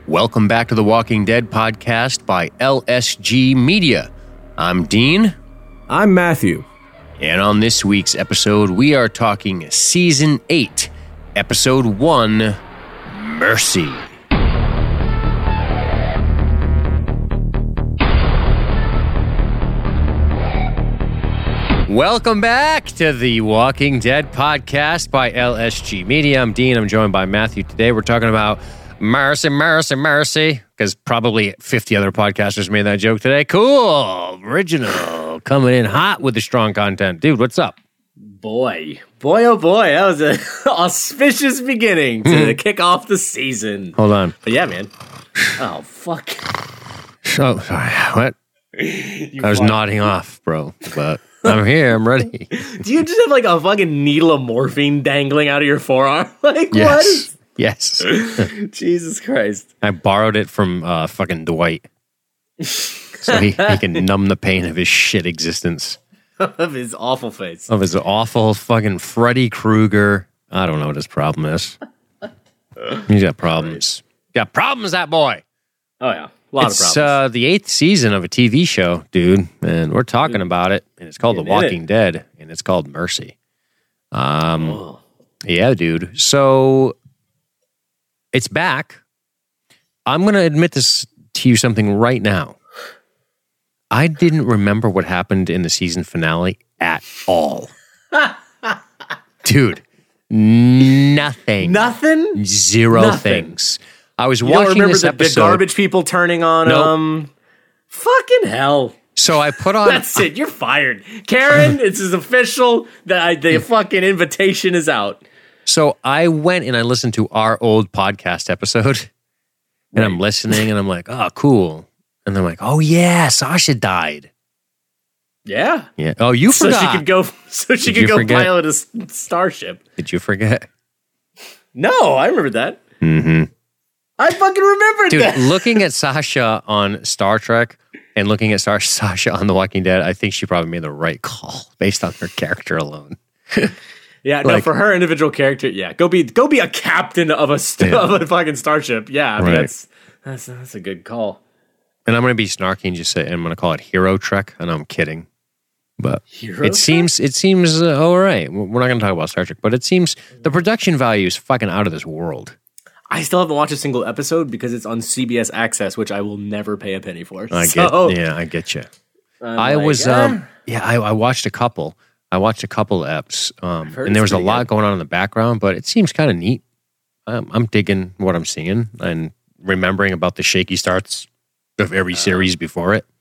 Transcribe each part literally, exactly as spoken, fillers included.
Welcome back to the Walking Dead podcast by L S G Media. I'm Dean. I'm Matthew. And on this week's episode, we are talking Season eight, Episode one, Mercy. Welcome back to the Walking Dead podcast by L S G Media. I'm Dean. I'm joined by Matthew. Today we're talking about Mercy, Mercy, Mercy, because probably fifty other podcasters made that joke today. Cool. Original. Coming in hot with the strong content. Dude, what's up? Boy. Boy, oh boy. That was an auspicious beginning to kick off the season. Hold on. But yeah, man. Oh, fuck. Oh, sorry. What? You I was fuck. nodding off, bro. But I'm here. I'm ready. Do you just have like a fucking needle of morphine dangling out of your forearm? Like, Yes. Yes. what? Jesus Christ. I borrowed it from uh, fucking Dwight. So he, he can numb the pain of his shit existence. Of his awful face. Of his awful fucking Freddy Krueger. I don't know what his problem is. He's got problems. Got problems, that boy. Oh, yeah. A lot It's of problems. uh, the eighth season of a T V show, dude. And we're talking about it. And it's called The Getting in Walking Dead. And it's called Mercy. Um, Oh. Yeah, dude. So it's back. I'm going to admit this to you something right now. I didn't remember what happened in the season finale at all. Dude, nothing. Nothing? Zero Nothing. things. I was You watching don't remember this the, episode. the garbage people turning on Nope. um fucking hell. So I put on. That's it. You're fired. Karen, it's is official. that The fucking invitation is out. So I went and I listened to our old podcast episode, and I'm listening, and I'm like, "Oh, cool." And I'm like, "Oh yeah, Sasha died." Yeah. Yeah. Oh, you So forgot. she could go so she Did could you go forget? pilot a s- starship. Did you forget? No, I remember that. Mm-hmm. I fucking remembered Dude, that. looking at Sasha on Star Trek and looking at Sar- Sasha on The Walking Dead, I think she probably made the right call based on her character alone. Yeah, no, like- for her individual character, yeah. Go be go be a captain of a st- Yeah. of a fucking starship. Yeah, I mean Right. that's that's that's a good call. And I'm going to be snarky and just say, I'm going to call it Hero Trek. I know I'm kidding. But Hero it Trek? seems it seems uh, all right. We're not going to talk about Star Trek, but it seems the production value is fucking out of this world. I still haven't watched a single episode because it's on C B S Access, which I will never pay a penny for. I So, get, yeah, I get you. I'm I like, was, ah. um, yeah, I, I watched a couple. I watched a couple of eps, um, heard and there it's was a pretty lot good. going on in the background, but it seems kind of neat. Um, I'm digging what I'm seeing and remembering about the shaky starts of every series before it.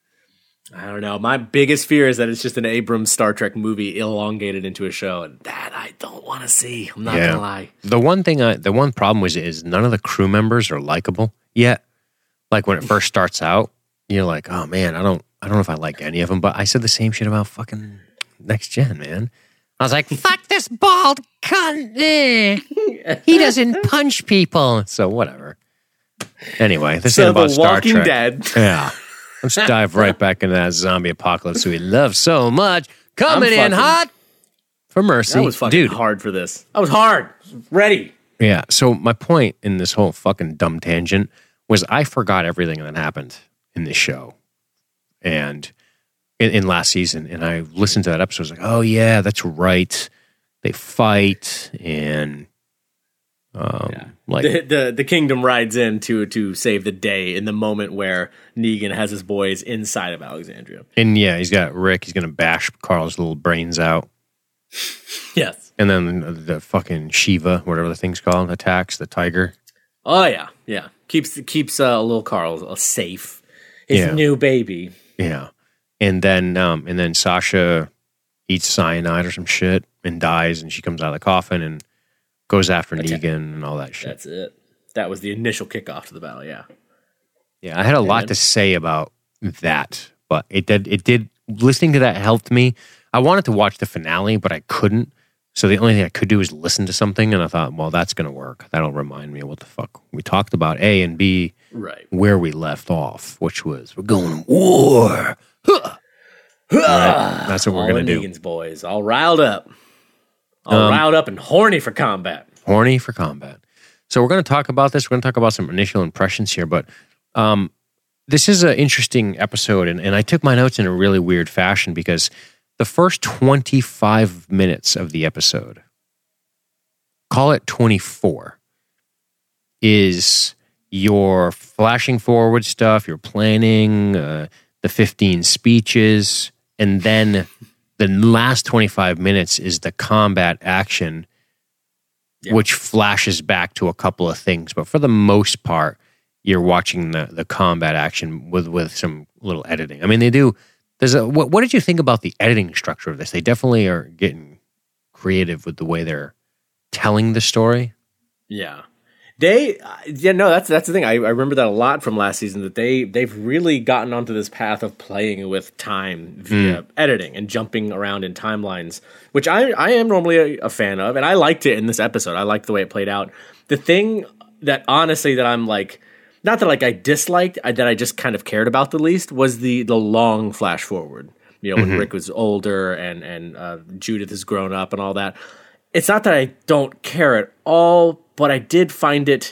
I don't know. My biggest fear is that it's just an Abrams Star Trek movie elongated into a show, and that I don't want to see. I'm not Yeah. gonna lie. The one thing, I, the one problem was is none of the crew members are likable yet. Like when it first starts out, you're like, oh man, I don't, I don't know if I like any of them. But I said the same shit about fucking Next Gen, man. I was like, fuck this bald cunt. Eh. He doesn't punch people. So whatever. Anyway, this So is about The Star Walking Trek. Dead. Yeah. Let's dive right back into that zombie apocalypse we love so much. Coming in fucking- hot for Mercy. That was fucking Dude, hard for this. I was hard. Ready. yeah. So my point in this whole fucking dumb tangent was I forgot everything that happened in this show and in, in last season. And I listened to that episode. I was like, oh yeah, that's right. They fight and um, like The, the the kingdom rides in to to save the day in the moment where Negan has his boys inside of Alexandria. and yeah, he's got Rick. He's gonna bash Carl's little brains out. Yes. And then the, the fucking Shiva, whatever the thing's called, attacks the tiger. Oh yeah, yeah. Keeps keeps uh, little Carl uh, safe. His Yeah. new baby. Yeah. And then um and then Sasha eats cyanide or some shit and dies, and she comes out of the coffin and goes after Negan and all that shit. That's it. That was the initial kickoff to the battle. Yeah. Yeah, I had a lot then- to say about that, but it did it did listening to that helped me. I wanted to watch the finale, but I couldn't. So the only thing I could do is listen to something, and I thought, well, that's going to work. That'll remind me of what the fuck we talked about, A, and B, Right. where we left off, which was we're going to war. Huh. Right? That's what we're All going the to do. Negan's boys, all riled up. All Um, riled up and horny for combat. Horny for combat. So we're going to talk about this. We're going to talk about some initial impressions here, but um, this is an interesting episode, and, and I took my notes in a really weird fashion because the first twenty-five minutes of the episode, call it twenty-four, is your flashing forward stuff, your planning, uh, the fifteen speeches, and then the last twenty-five minutes is the combat action, yeah. which flashes back to a couple of things. But for the most part, you're watching the, the combat action with, with some little editing. I mean, they do. There's a. What, what did you think about the editing structure of this? They definitely are getting creative with the way they're telling the story. Yeah. They, yeah, no, that's that's the thing. I, I remember that a lot from last season, that they, they've really gotten onto this path of playing with time via mm. editing and jumping around in timelines, which I, I am normally a, a fan of, and I liked it in this episode. I liked the way it played out. The thing that, honestly, that I'm like, not that like I disliked, I, that I just kind of cared about the least, was the, the long flash forward. You know, when mm-hmm. Rick was older and, and uh, Judith has grown up and all that. It's not that I don't care at all, but I did find it,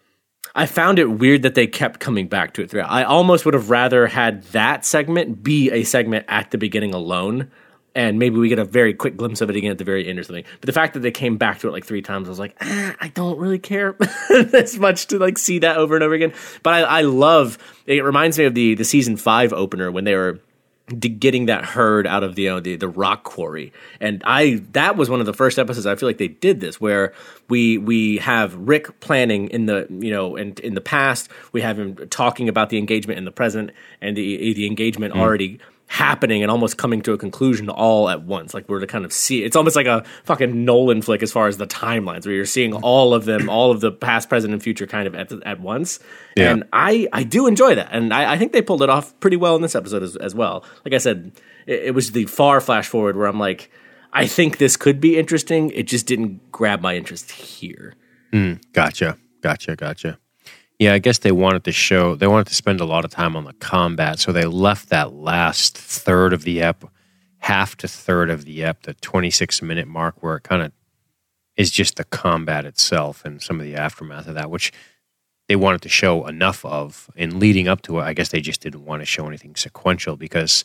I found it weird that they kept coming back to it throughout. I almost would have rather had that segment be a segment at the beginning alone, and maybe we get a very quick glimpse of it again at the very end or something. But the fact that they came back to it like three times, I was like, ah, I don't really care as much to like see that over and over again. But I, I love, it reminds me of the, the season five opener when they were getting that herd out of the, you know, the the rock quarry, and I that was one of the first episodes I feel like they did this, where we we have Rick planning in the you know and in the past, we have him talking about the engagement in the present, and the the engagement mm. already happening and almost coming to a conclusion all at once. Like we're to kind of see, it's almost like a fucking Nolan flick as far as the timelines, where you're seeing all of them, all of the past, present, and future kind of at, at once. Yeah. And I, I do enjoy that. And I, I think they pulled it off pretty well in this episode as, as well. Like I said, it, it was the far flash forward where I'm like, I think this could be interesting. It just didn't grab my interest here. Mm, gotcha. Gotcha. Gotcha. Yeah, I guess they wanted to show, they wanted to spend a lot of time on the combat, so they left that last third of the ep, half to third of the ep, the twenty-six minute mark, where it kind of is just the combat itself and some of the aftermath of that, which they wanted to show enough of. And leading up to it, I guess they just didn't want to show anything sequential, because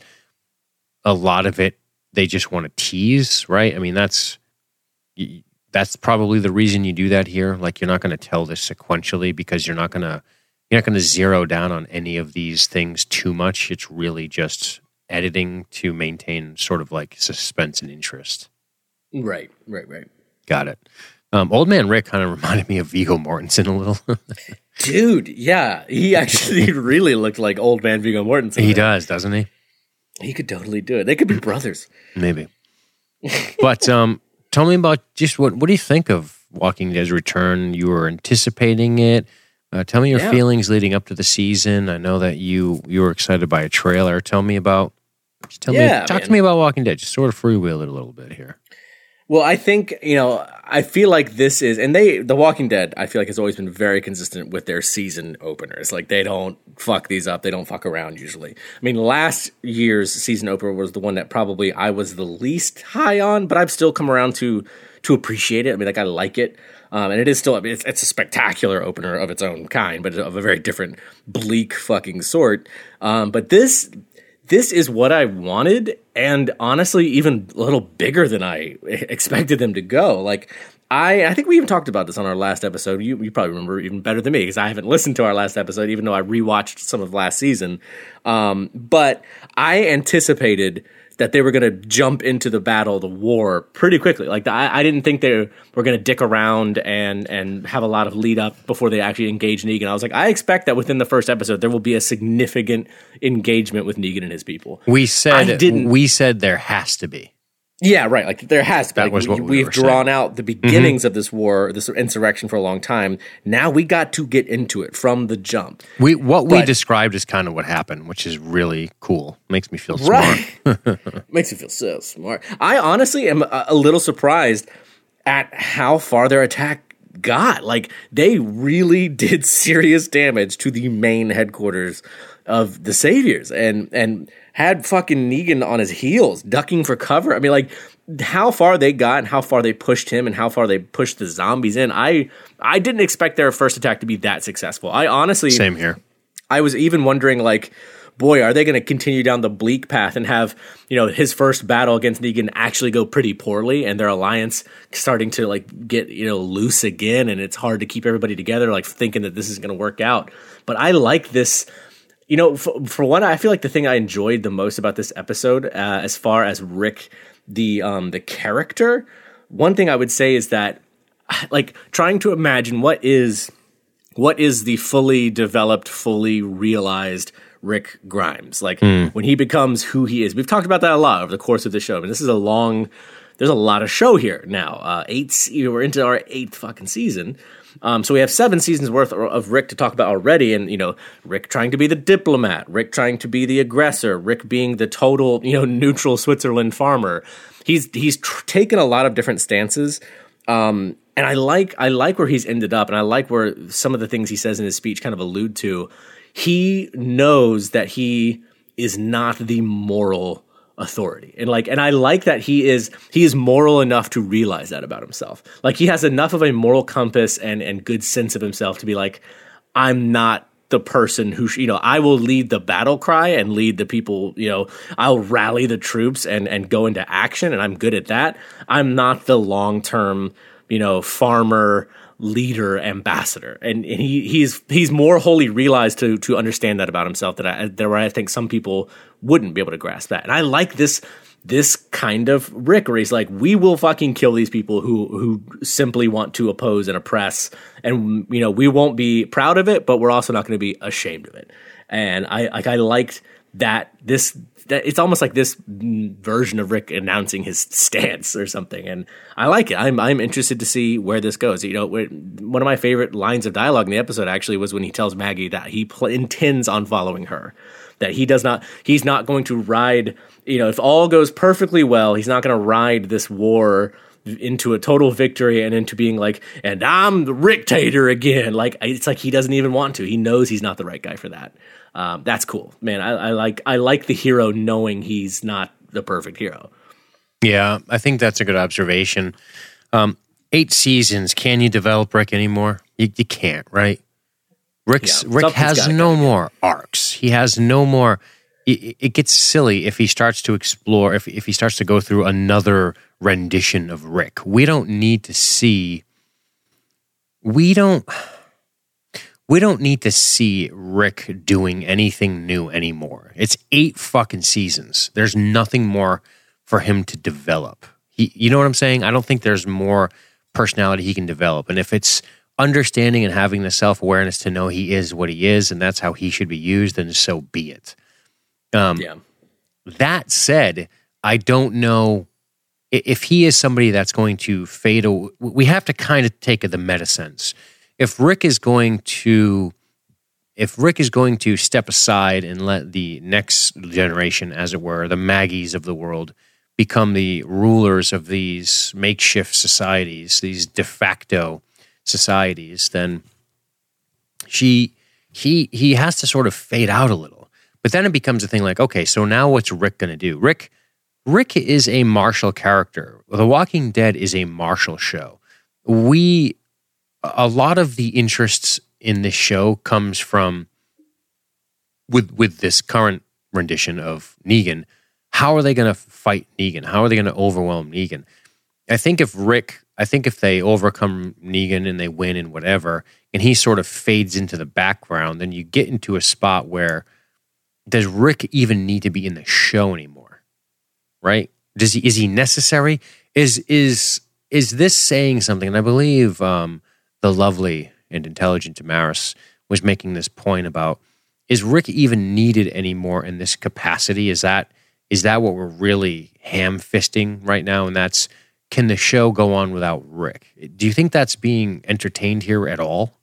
a lot of it, they just want to tease, right? I mean, that's... That's probably the reason you do that here. Like, you're not going to tell this sequentially because you're not going to you're not going to zero down on any of these things too much. It's really just editing to maintain sort of like suspense and interest. Right, right, right. Got it. Um, Old Man Rick kind of reminded me of Viggo Mortensen a little. Dude, yeah, he actually really looked like Old Man Viggo Mortensen. He does, doesn't he? He could totally do it. They could be brothers. Maybe. But um. Tell me about just what what do you think of Walking Dead's return? You were anticipating it. Uh, tell me your yeah. feelings leading up to the season. I know that you you were excited by a trailer. Tell me about. Just tell yeah, me. Talk man. to me about Walking Dead. Just sort of freewheel it a little bit here. Well, I think, you know, I feel like this is, and they, The Walking Dead, I feel like has always been very consistent with their season openers. Like, they don't fuck these up. They don't fuck around usually. I mean, last year's season opener was the one that probably I was the least high on, but I've still come around to, to appreciate it. I mean, like, I like it. Um, and it is still, it's, it's a spectacular opener of its own kind, but of a very different, bleak fucking sort. Um, but this, This is what I wanted, and honestly, even a little bigger than I expected them to go. Like, I, I think we even talked about this on our last episode. You, you probably remember even better than me, because I haven't listened to our last episode, even though I rewatched some of last season. Um, but I anticipated that they were going to jump into the battle, the war, pretty quickly. Like, I, I didn't think they were going to dick around and and have a lot of lead up before they actually engage Negan. I was like, I expect that within the first episode there will be a significant engagement with Negan and his people. We said we said there has to be. Yeah, right. Like, there has to be. That like, was what we, we we've drawn saying. out the beginnings mm-hmm. of this war, this insurrection for a long time. Now we got to get into it from the jump. We what but, we described is kind of what happened, which is really cool. Makes me feel smart. Right. Makes me feel so smart. I honestly am a, a little surprised at how far their attack got. Like, they really did serious damage to the main headquarters of the Saviors. And and had fucking Negan on his heels, ducking for cover. I mean, like, how far they got and how far they pushed him and how far they pushed the zombies in. I I didn't expect their first attack to be that successful. I honestly... Same here. I was even wondering, like, boy, are they going to continue down the bleak path and have, you know, his first battle against Negan actually go pretty poorly and their alliance starting to, like, get, you know, loose again, and it's hard to keep everybody together, like, thinking that this is going to work out. But I like this... You know, for, for one, I feel like the thing I enjoyed the most about this episode, uh, as far as Rick, the um, the character, one thing I would say is that, like, trying to imagine what is what is the fully developed, fully realized Rick Grimes, like mm. when he becomes who he is. We've talked about that a lot over the course of the show. I mean, this is a long. There's a lot of show here now. Uh, eight, you know, we're into our eighth fucking season. Um, so we have seven seasons worth of Rick to talk about already, and you know, Rick trying to be the diplomat, Rick trying to be the aggressor, Rick being the total, you know, neutral Switzerland farmer. He's he's tr- taken a lot of different stances, um, and I like I like where he's ended up, and I like where some of the things he says in his speech kind of allude to. He knows that he is not the moral authority, and like and I like that he is he is moral enough to realize that about himself. Like, he has enough of a moral compass and and good sense of himself to be like, I'm not the person who sh- you know, I will lead the battle cry and lead the people, you know, I'll rally the troops and and go into action, and I'm good at that. I'm not the long-term, you know, farmer leader ambassador, and, and he he's he's more wholly realized to to understand that about himself, that I there where I think some people wouldn't be able to grasp that. And I like this this kind of Rick, where he's like, we will fucking kill these people who who simply want to oppose and oppress, and you know, we won't be proud of it, but we're also not going to be ashamed of it. And I like I liked that this that it's almost like this version of Rick announcing his stance or something, and I like it. I'm I'm interested to see where this goes. You know, one of my favorite lines of dialogue in the episode actually was when he tells Maggie that he pl- intends on following her, that he does not, he's not going to ride. You know, if all goes perfectly well, he's not going to ride this war into a total victory and into being like, and I'm the Rick-tator again. Like, it's like he doesn't even want to. He knows he's not the right guy for that. Um, that's cool, man. I, I like I like the hero knowing he's not the perfect hero. Yeah, I think that's a good observation. Um, eight seasons, can you develop Rick anymore? You, you can't, right? Rick's yeah, Rick has no more arcs. He has no more. It, it gets silly if he starts to explore. If if he starts to go through another rendition of Rick. We don't need to see. We don't. We don't need to see Rick doing anything new anymore. It's eight fucking seasons. There's nothing more for him to develop. He, you know what I'm saying? I don't think there's more personality he can develop. And if it's understanding and having the self-awareness to know he is what he is and that's how he should be used, then so be it. Um, yeah. That said, I don't know if he is somebody that's going to fade away. We have to kind of take the meta sense. If Rick is going to, if Rick is going to step aside and let the next generation, as it were, the Maggies of the world, become the rulers of these makeshift societies, these de facto societies, then she, he, he has to sort of fade out a little. But then it becomes a thing like, okay, so now what's Rick going to do? Rick, Rick is a martial character. The Walking Dead is a martial show. We. A lot of the interests in this show comes from, with with this current rendition of Negan, how are they going to fight Negan? How are they going to overwhelm Negan? I think if Rick, I think if they overcome Negan and they win and whatever, and he sort of fades into the background, then you get into a spot where, does Rick even need to be in the show anymore? Right? Does he, is he necessary? Is, is, is this saying something? And I believe, um, the lovely and intelligent Damaris was making this point about, is Rick even needed anymore in this capacity? Is that is that what we're really ham-fisting right now? And that's, can the show go on without Rick? Do you think that's being entertained here at all?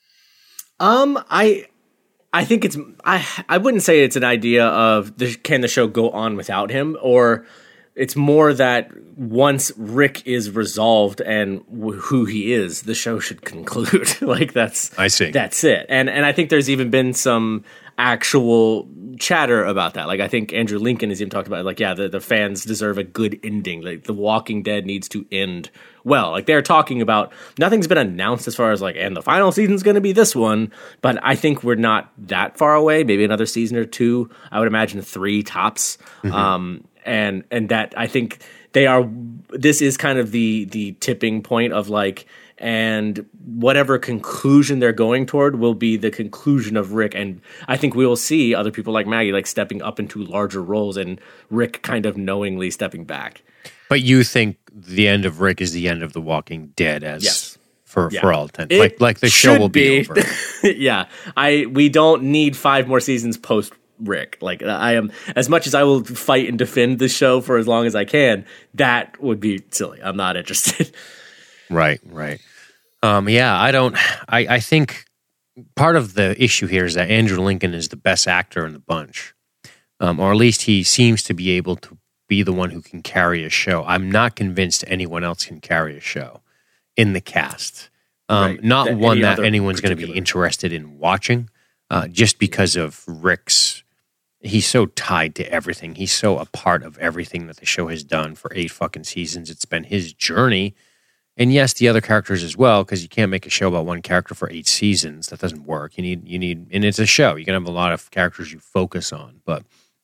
Um, I I think it's I I wouldn't say it's an idea of the, can the show go on without him, or it's more that once Rick is resolved and w- who he is, the show should conclude. Like that's I see. That's it. And and I think there's even been some actual chatter about that. Like I think Andrew Lincoln has even talked about it, like, yeah, the, the fans deserve a good ending. Like The Walking Dead needs to end well. Like they're talking about, nothing's been announced as far as like, and the final season's going to be this one, but I think we're not that far away. Maybe another season or two. I would imagine three tops. Mm-hmm. Um, and and that I think they are. This is kind of the the tipping point of like. And whatever conclusion they're going toward will be the conclusion of Rick. And I think we will see other people like Maggie like stepping up into larger roles and Rick kind of knowingly stepping back. But you think the end of Rick is the end of The Walking Dead as yes. for, yeah. for all intents. Like like the show will be, be over. yeah. I we don't need five more seasons post Rick. Like I am, as much as I will fight and defend the show for as long as I can, that would be silly. I'm not interested. Right, right. Um, yeah, I don't. I, I think part of the issue here is that Andrew Lincoln is the best actor in the bunch, um, or at least he seems to be able to be the one who can carry a show. I'm not convinced anyone else can carry a show in the cast. Um, right. Not that one any that anyone's going to be interested in watching, uh, just because of Rick's. He's so tied to everything. He's so a part of everything that the show has done for eight fucking seasons. It's been his journey. And yes, the other characters as well, because you can't make a show about one character for eight seasons. That doesn't work. You need, you need, and it's a show. You can have a lot of characters you focus on, but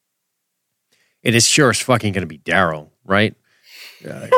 it is sure as fucking going to be Daryl, right? Uh,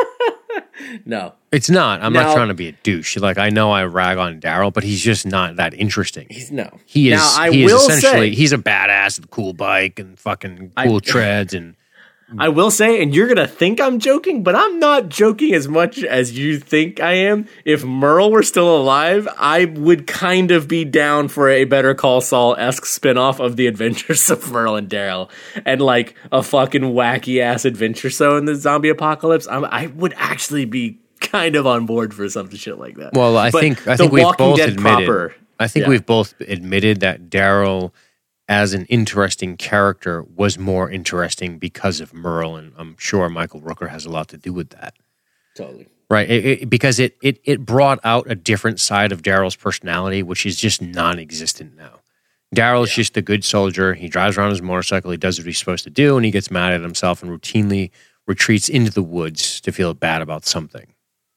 no, it's not. I'm now, not trying to be a douche. Like I know I rag on Daryl, but he's just not that interesting. He's no. He is. Now, I he will is essentially. Say, he's a badass with a cool bike and fucking cool I, treads and. I will say, and you're going to think I'm joking, but I'm not joking as much as you think I am. If Merle were still alive, I would kind of be down for a Better Call Saul-esque spinoff of the adventures of Merle and Daryl and like a fucking wacky-ass adventure show in the zombie apocalypse. I'm, I would actually be kind of on board for some shit like that. Well, I but think I think we've both Dead admitted. proper, I think yeah. we've both admitted that Daryl, as an interesting character, was more interesting because of Merle, and I'm sure Michael Rooker has a lot to do with that. Totally. Right, it, it, because it, it it brought out a different side of Daryl's personality, which is just non-existent now. Daryl's yeah. just a good soldier. He drives around his motorcycle, he does what he's supposed to do, and he gets mad at himself and routinely retreats into the woods to feel bad about something.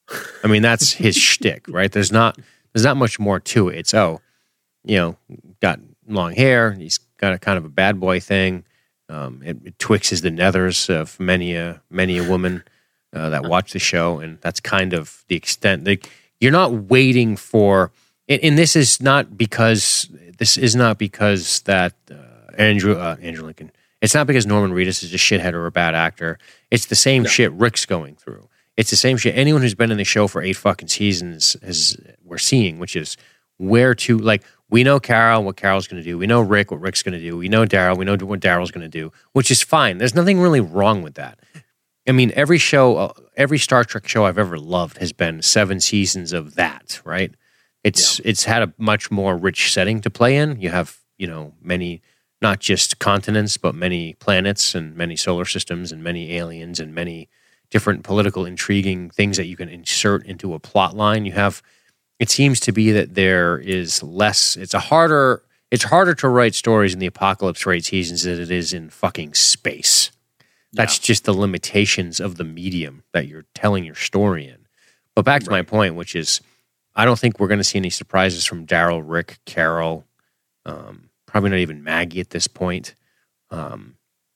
I mean, that's his shtick, right? There's not there's not much more to it. It's, oh, you know, got long hair. He's got a kind of a bad boy thing. Um, it, it twixes the nethers of many a many a woman uh, that watch the show, and that's kind of the extent. Like, you're not waiting for, and, and this is not because this is not because that uh, Andrew uh, Andrew Lincoln. It's not because Norman Reedus is a shithead or a bad actor. It's the same no. shit Rick's going through. It's the same shit anyone who's been in the show for eight fucking seasons is we're seeing, which is where to like. We know Carol, what Carol's going to do. We know Rick, what Rick's going to do. We know Daryl, we know what Daryl's going to do, which is fine. There's nothing really wrong with that. I mean, every show, uh, every Star Trek show I've ever loved has been seven seasons of that, right? It's yeah. it's had a much more rich setting to play in. You have, you know, many, not just continents, but many planets and many solar systems and many aliens and many different political intriguing things that you can insert into a plot line. You have... It seems to be that there is less. It's a harder. It's harder to write stories in the apocalypse for eight seasons than it is in fucking space. That's yeah. just the limitations of the medium that you're telling your story in. But back to right. my point, which is, I don't think we're going to see any surprises from Daryl, Rick, Carol, um, probably not even Maggie at this point. Um,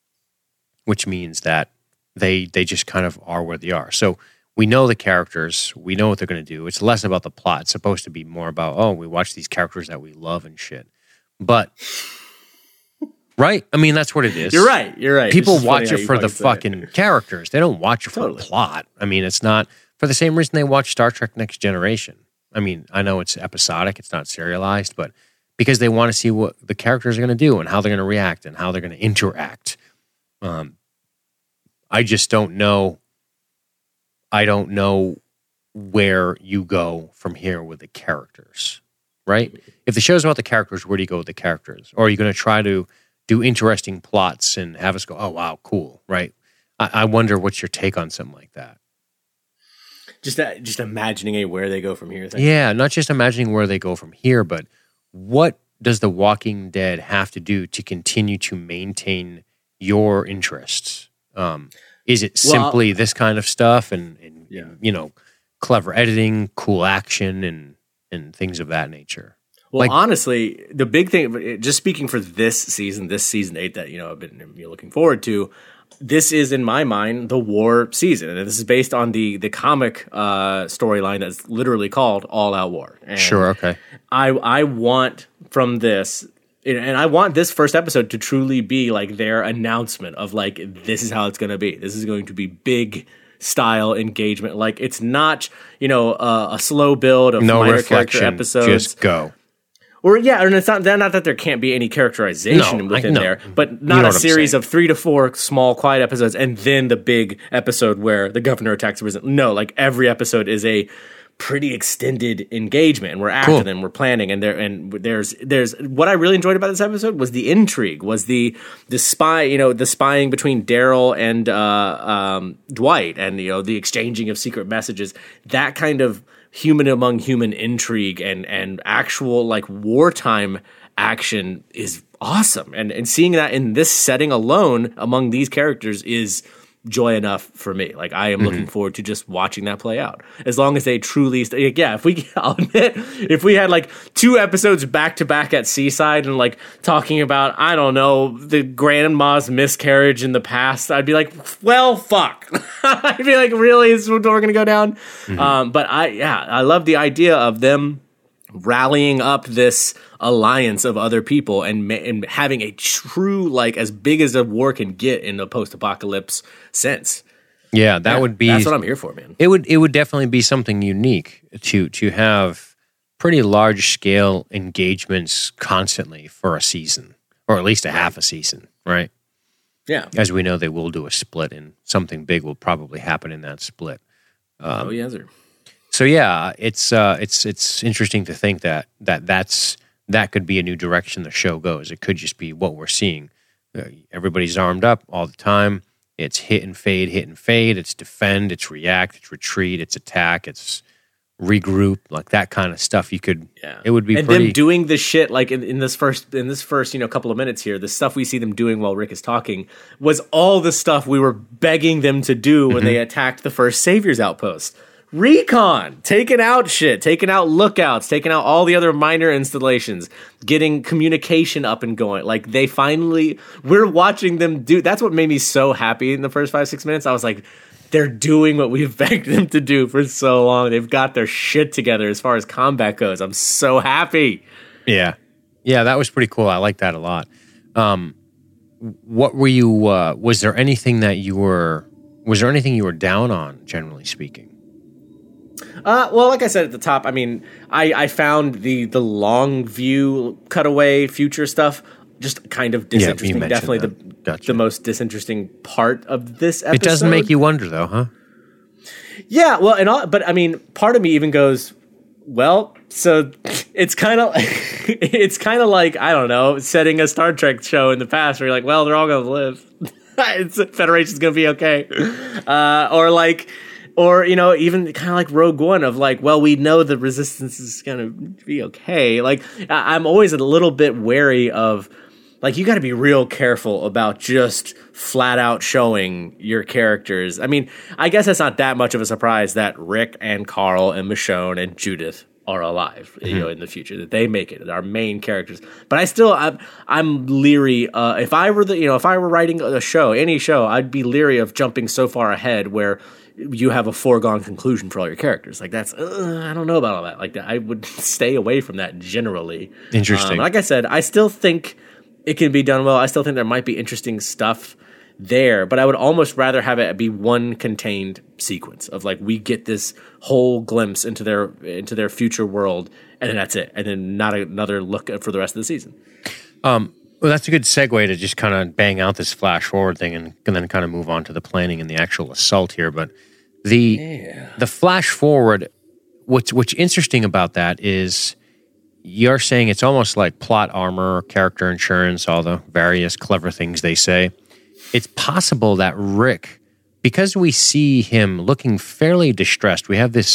which means that they they just kind of are where they are. So. We know the characters. We know what they're going to do. It's less about the plot. It's supposed to be more about, oh, we watch these characters that we love and shit. But, right? I mean, that's what it is. You're right. You're right. People watch it for the fucking it. characters. They don't watch it for totally. the plot. I mean, it's not for the same reason they watch Star Trek Next Generation. I mean, I know it's episodic. It's not serialized, but because they want to see what the characters are going to do and how they're going to react and how they're going to interact. Um, I just don't know. I don't know where you go from here with the characters, right? If the show's about the characters, where do you go with the characters? Or are you going to try to do interesting plots and have us go, oh, wow, cool, right? I, I wonder what's your take on something like that. Just uh, just imagining a where they go from here thing. Yeah, not just imagining where they go from here, but what does The Walking Dead have to do to continue to maintain your interests? Um, is it simply well, this kind of stuff and, and yeah. you know, clever editing, cool action, and and things of that nature? Well, like, honestly, the big thing, just speaking for this season, this season eight that, you know, I've been looking forward to, this is, in my mind, the war season. And this is based on the the comic uh, storyline that's literally called All Out War. And sure, okay. I I want from this, and I want this first episode to truly be like their announcement of like, this is how it's going to be. This is going to be big style engagement. Like, it's not, you know, uh, a slow build of no minor reflection, character episodes. Just go. Or yeah, and it's not not that there can't be any characterization no, within I, no. there, but not you know a series of three to four small, quiet episodes, and then the big episode where the governor attacks the president. No, like every episode is a pretty extended engagement, and we're after cool. them, we're planning, and there and there's there's what I really enjoyed about this episode was the intrigue, was the the spy, you know, the spying between Daryl and uh, um, Dwight, and you know the exchanging of secret messages, that kind of human among human intrigue and and actual like wartime action is awesome, and and seeing that in this setting alone among these characters is joy enough for me. Like, I am mm-hmm. looking forward to just watching that play out. As long as they truly, st- yeah. If we, I'll admit, if we had like two episodes back to back at Seaside and like talking about, I don't know, the grandma's miscarriage in the past, I'd be like, well, fuck. I'd be like, really, is what we're gonna go down? Mm-hmm. Um, but I, yeah, I love the idea of them rallying up this alliance of other people and, ma- and having a true, like, as big as a war can get in a post-apocalypse sense. Yeah, that yeah, would be... That's what I'm here for, man. It would it would definitely be something unique to to have pretty large-scale engagements constantly for a season, or at least a half a season, right? Yeah. As we know, they will do a split, and something big will probably happen in that split. Um, oh, yes, sir. So yeah, it's uh, it's it's interesting to think that that that's that could be a new direction the show goes. It could just be what we're seeing. Uh, everybody's armed up all the time. It's hit and fade, hit and fade. It's defend, it's react, it's retreat, it's attack, it's regroup, like that kind of stuff. You could, yeah. It would be and pretty. them doing this shit like in, in this first in this first you know couple of minutes here. The stuff we see them doing while Rick is talking was all the stuff we were begging them to do when mm-hmm. they attacked the first Savior's outpost. Recon, taking out shit, taking out lookouts, taking out all the other minor installations, getting communication up and going. Like, they finally, we're watching them do, that's what made me so happy in the first five, six minutes. I was like, they're doing what we've begged them to do for so long. They've got their shit together as far as combat goes. I'm so happy. Yeah. Yeah, that was pretty cool. I like that a lot. Um, what were you, uh, was there anything that you were, was there anything you were down on, generally speaking? Uh, well, like I said at the top, I mean, I, I found the the long view cutaway future stuff just kind of disinteresting. Yeah, Definitely that. the Gotcha. the most disinteresting part of this episode. It doesn't make you wonder, though, huh? Yeah, well, and all, but I mean, part of me even goes, well, so it's kind of it's kind of like, I don't know, setting a Star Trek show in the past where you're like, well, they're all gonna live. it's, Federation's gonna be okay, uh, or like. Or, you know, even kind of like Rogue One of like, well, we know the resistance is going to be okay. Like, I'm always a little bit wary of, like, you got to be real careful about just flat out showing your characters. I mean, I guess it's not that much of a surprise that Rick and Carl and Michonne and Judith are alive, mm-hmm. you know, in the future, that they make it, our main characters. But I still, I'm, I'm leery. Uh, if I were the, you know, if I were writing a show, any show, I'd be leery of jumping so far ahead where you have a foregone conclusion for all your characters. Like, that's, uh, I don't know about all that. Like, I would stay away from that generally. Interesting. Um, like I said, I still think it can be done well. I still think there might be interesting stuff there, but I would almost rather have it be one contained sequence of like, we get this whole glimpse into their into their future world, and then that's it, and then not another look for the rest of the season. Um, well, that's a good segue to just kind of bang out this flash forward thing, and, and then kind of move on to the planning and the actual assault here. But the yeah. the flash forward, what's what's interesting about that is you're saying it's almost like plot armor, character insurance, all the various clever things they say. It's possible that Rick, because we see him looking fairly distressed, we have this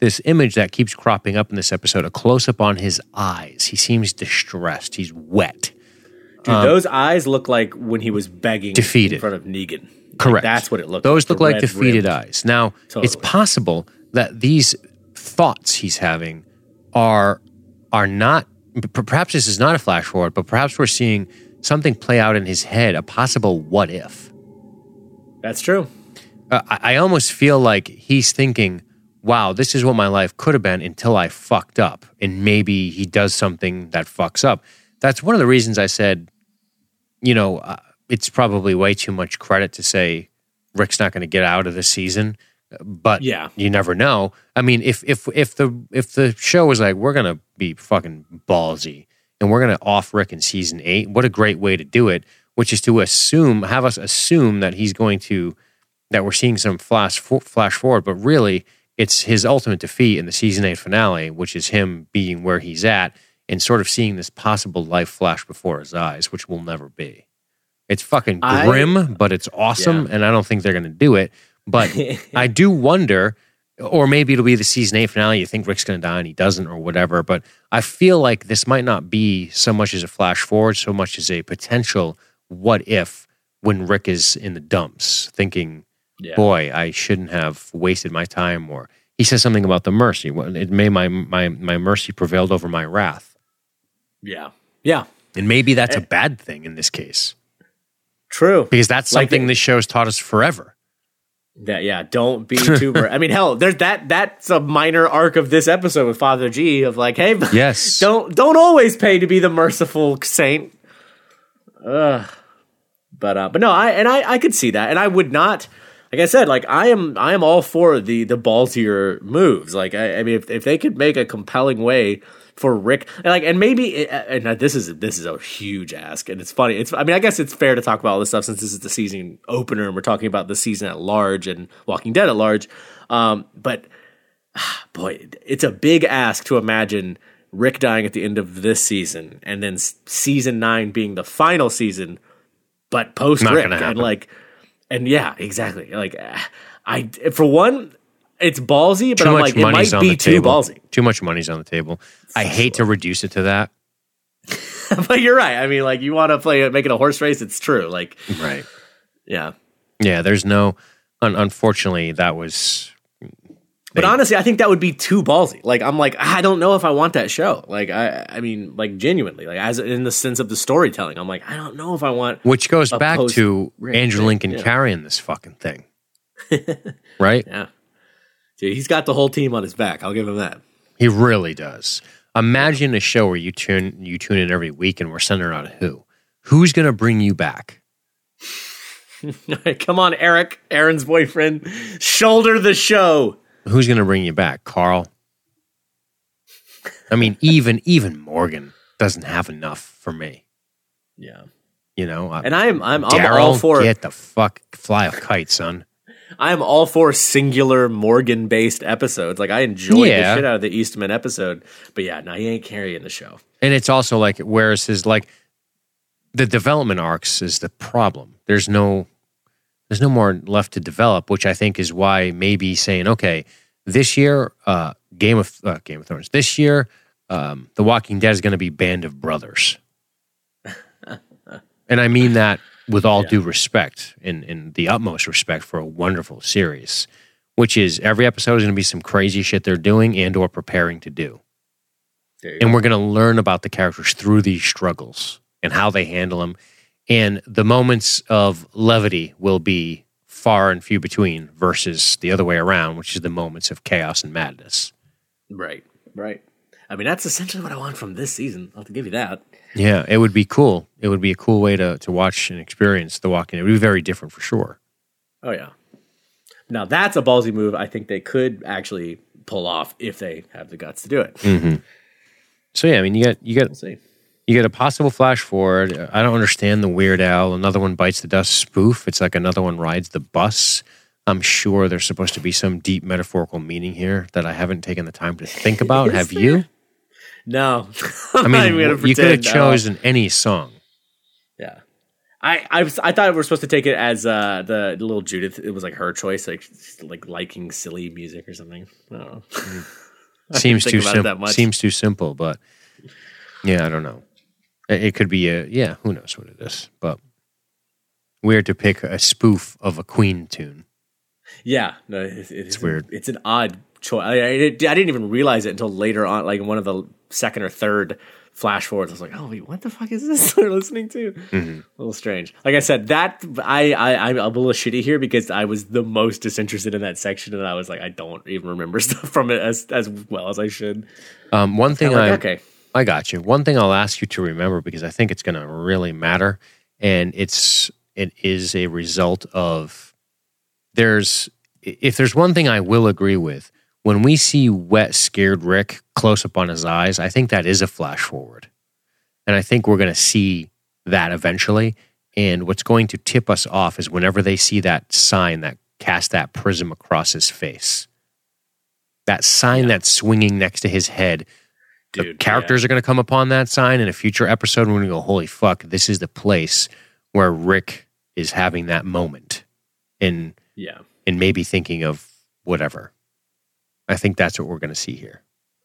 this image that keeps cropping up in this episode, a close-up on his eyes. He seems distressed. He's wet. Dude, um, those eyes look like when he was begging defeated in front of Negan. Correct. Like, that's what it looked those like. Those look like defeated rimmed. eyes. Now, totally. It's possible that these thoughts he's having are are not, perhaps this is not a flash forward, but perhaps we're seeing something play out in his head, a possible what if. That's true. Uh, I, I almost feel like he's thinking, wow, this is what my life could have been until I fucked up. And maybe he does something that fucks up. That's one of the reasons I said, you know, uh, it's probably way too much credit to say Rick's not going to get out of this season. But yeah. you never know. I mean, if if if the if the show was like, we're going to be fucking ballsy and we're going to off Rick in season eight, what a great way to do it, which is to assume, have us assume that he's going to, that we're seeing some flash flash forward, but really it's his ultimate defeat in the season eight finale, which is him being where he's at and sort of seeing this possible life flash before his eyes, which will never be. It's fucking grim, I, but it's awesome, yeah. and I don't think they're going to do it. But I do wonder, or maybe it'll be the season eight finale, you think Rick's going to die and he doesn't or whatever, but I feel like this might not be so much as a flash forward, so much as a potential what if when Rick is in the dumps thinking, yeah. boy, I shouldn't have wasted my time, or he says something about the mercy. It may my my my mercy prevailed over my wrath. Yeah. Yeah. And maybe that's a bad thing in this case. True. Because that's something like the, this show's taught us forever. Yeah, yeah. Don't be too. Mer- I mean, hell, there's that. That's a minor arc of this episode with Father G of like, hey, yes, don't don't always pay to be the merciful saint. Ugh. But uh, but no, I and I I could see that, and I would not. Like I said, like I am I am all for the the ballsier moves. Like I, I mean, if if they could make a compelling way for Rick, and like, and maybe, and this is this is a huge ask, and it's funny. It's I mean, I guess it's fair to talk about all this stuff since this is the season opener, and we're talking about the season at large and Walking Dead at large. Um, but boy, it's a big ask to imagine Rick dying at the end of this season, and then season nine being the final season, but post Rick, and like, and yeah, exactly. Like, I for one. It's ballsy, but too I'm much like, it might be too table. ballsy. Too much money's on the table. I hate to reduce it to that. But you're right. I mean, like, you want to play, make it a horse race, it's true. Like, right. Yeah. Yeah, there's no, un- unfortunately, that was... They, but honestly, I think that would be too ballsy. Like, I'm like, I don't know if I want that show. Like, I I mean, like, genuinely, like, as in the sense of the storytelling, I'm like, I don't know if I want... Which goes back to Andrew Lincoln yeah. carrying this fucking thing. Right? Yeah. Dude, he's got the whole team on his back. I'll give him that. He really does. Imagine a show where you tune you tune in every week and we're centered on who. Who's going to bring you back? Come on, Eric, Aaron's boyfriend. Shoulder the show. Who's going to bring you back? Carl? I mean, even even Morgan doesn't have enough for me. Yeah. You know? And I'm, I'm, I'm Daryl, all for... get the fuck, fly a kite, son. I'm all for singular Morgan-based episodes. Like, I enjoyed yeah. the shit out of the Eastman episode. But yeah, no, he ain't carrying the show. And it's also like, whereas his, like, the development arcs is the problem. There's no, there's no more left to develop, which I think is why maybe saying, okay, this year, uh, Game of uh, Game of Thrones. This year, um, The Walking Dead is going to be Band of Brothers. And I mean that with all yeah. due respect and, and the utmost respect for a wonderful series, which is every episode is going to be some crazy shit they're doing and or preparing to do. And go. We're going to learn about the characters through these struggles and how they handle them. And the moments of levity will be far and few between versus the other way around, which is the moments of chaos and madness. Right, right. I mean, that's essentially what I want from this season. I'll have to give you that. Yeah, it would be cool. It would be a cool way to, to watch and experience The Walking Dead. It would be very different for sure. Oh, yeah. Now, that's a ballsy move I think they could actually pull off if they have the guts to do it. Mm-hmm. So, yeah, I mean, you get, you, get, we'll see. you get a possible flash forward. I don't understand the Weird Al. Another one bites the dust spoof. It's like another one rides the bus. I'm sure there's supposed to be some deep metaphorical meaning here that I haven't taken the time to think about. Have there? you? No. I mean, you could have chosen uh, any song. Yeah. I, I was I thought we were supposed to take it as uh, the, the little Judith. It was like her choice, like like liking silly music or something. I don't know. Seems too that simple. much. Seems too simple, but yeah, I don't know. It, it could be a yeah. Who knows what it is? But weird to pick a spoof of a Queen tune. Yeah, no, it, it, it's weird. It's an odd choice. I, I, I didn't even realize it until later on, like one of the second or third flash forwards. I was like, oh wait, what the fuck is this they're listening to? Mm-hmm. A little strange. Like I said, that I, I I'm a little shitty here because I was the most disinterested in that section, and I was like, I don't even remember stuff from it as as well as I should. Um, one thing like, I okay, I got you. One thing I'll ask you to remember because I think it's going to really matter, and it's it is a result of there's if there's one thing I will agree with. When we see wet, scared Rick close up on his eyes, I think that is a flash forward. And I think we're going to see that eventually. And what's going to tip us off is whenever they see that sign that cast that prism across his face. That sign yeah. that's swinging next to his head. Dude, the characters yeah. are going to come upon that sign in a future episode and we're going to go, holy fuck, this is the place where Rick is having that moment. And, yeah. and maybe thinking of whatever. I think that's what we're going to see here.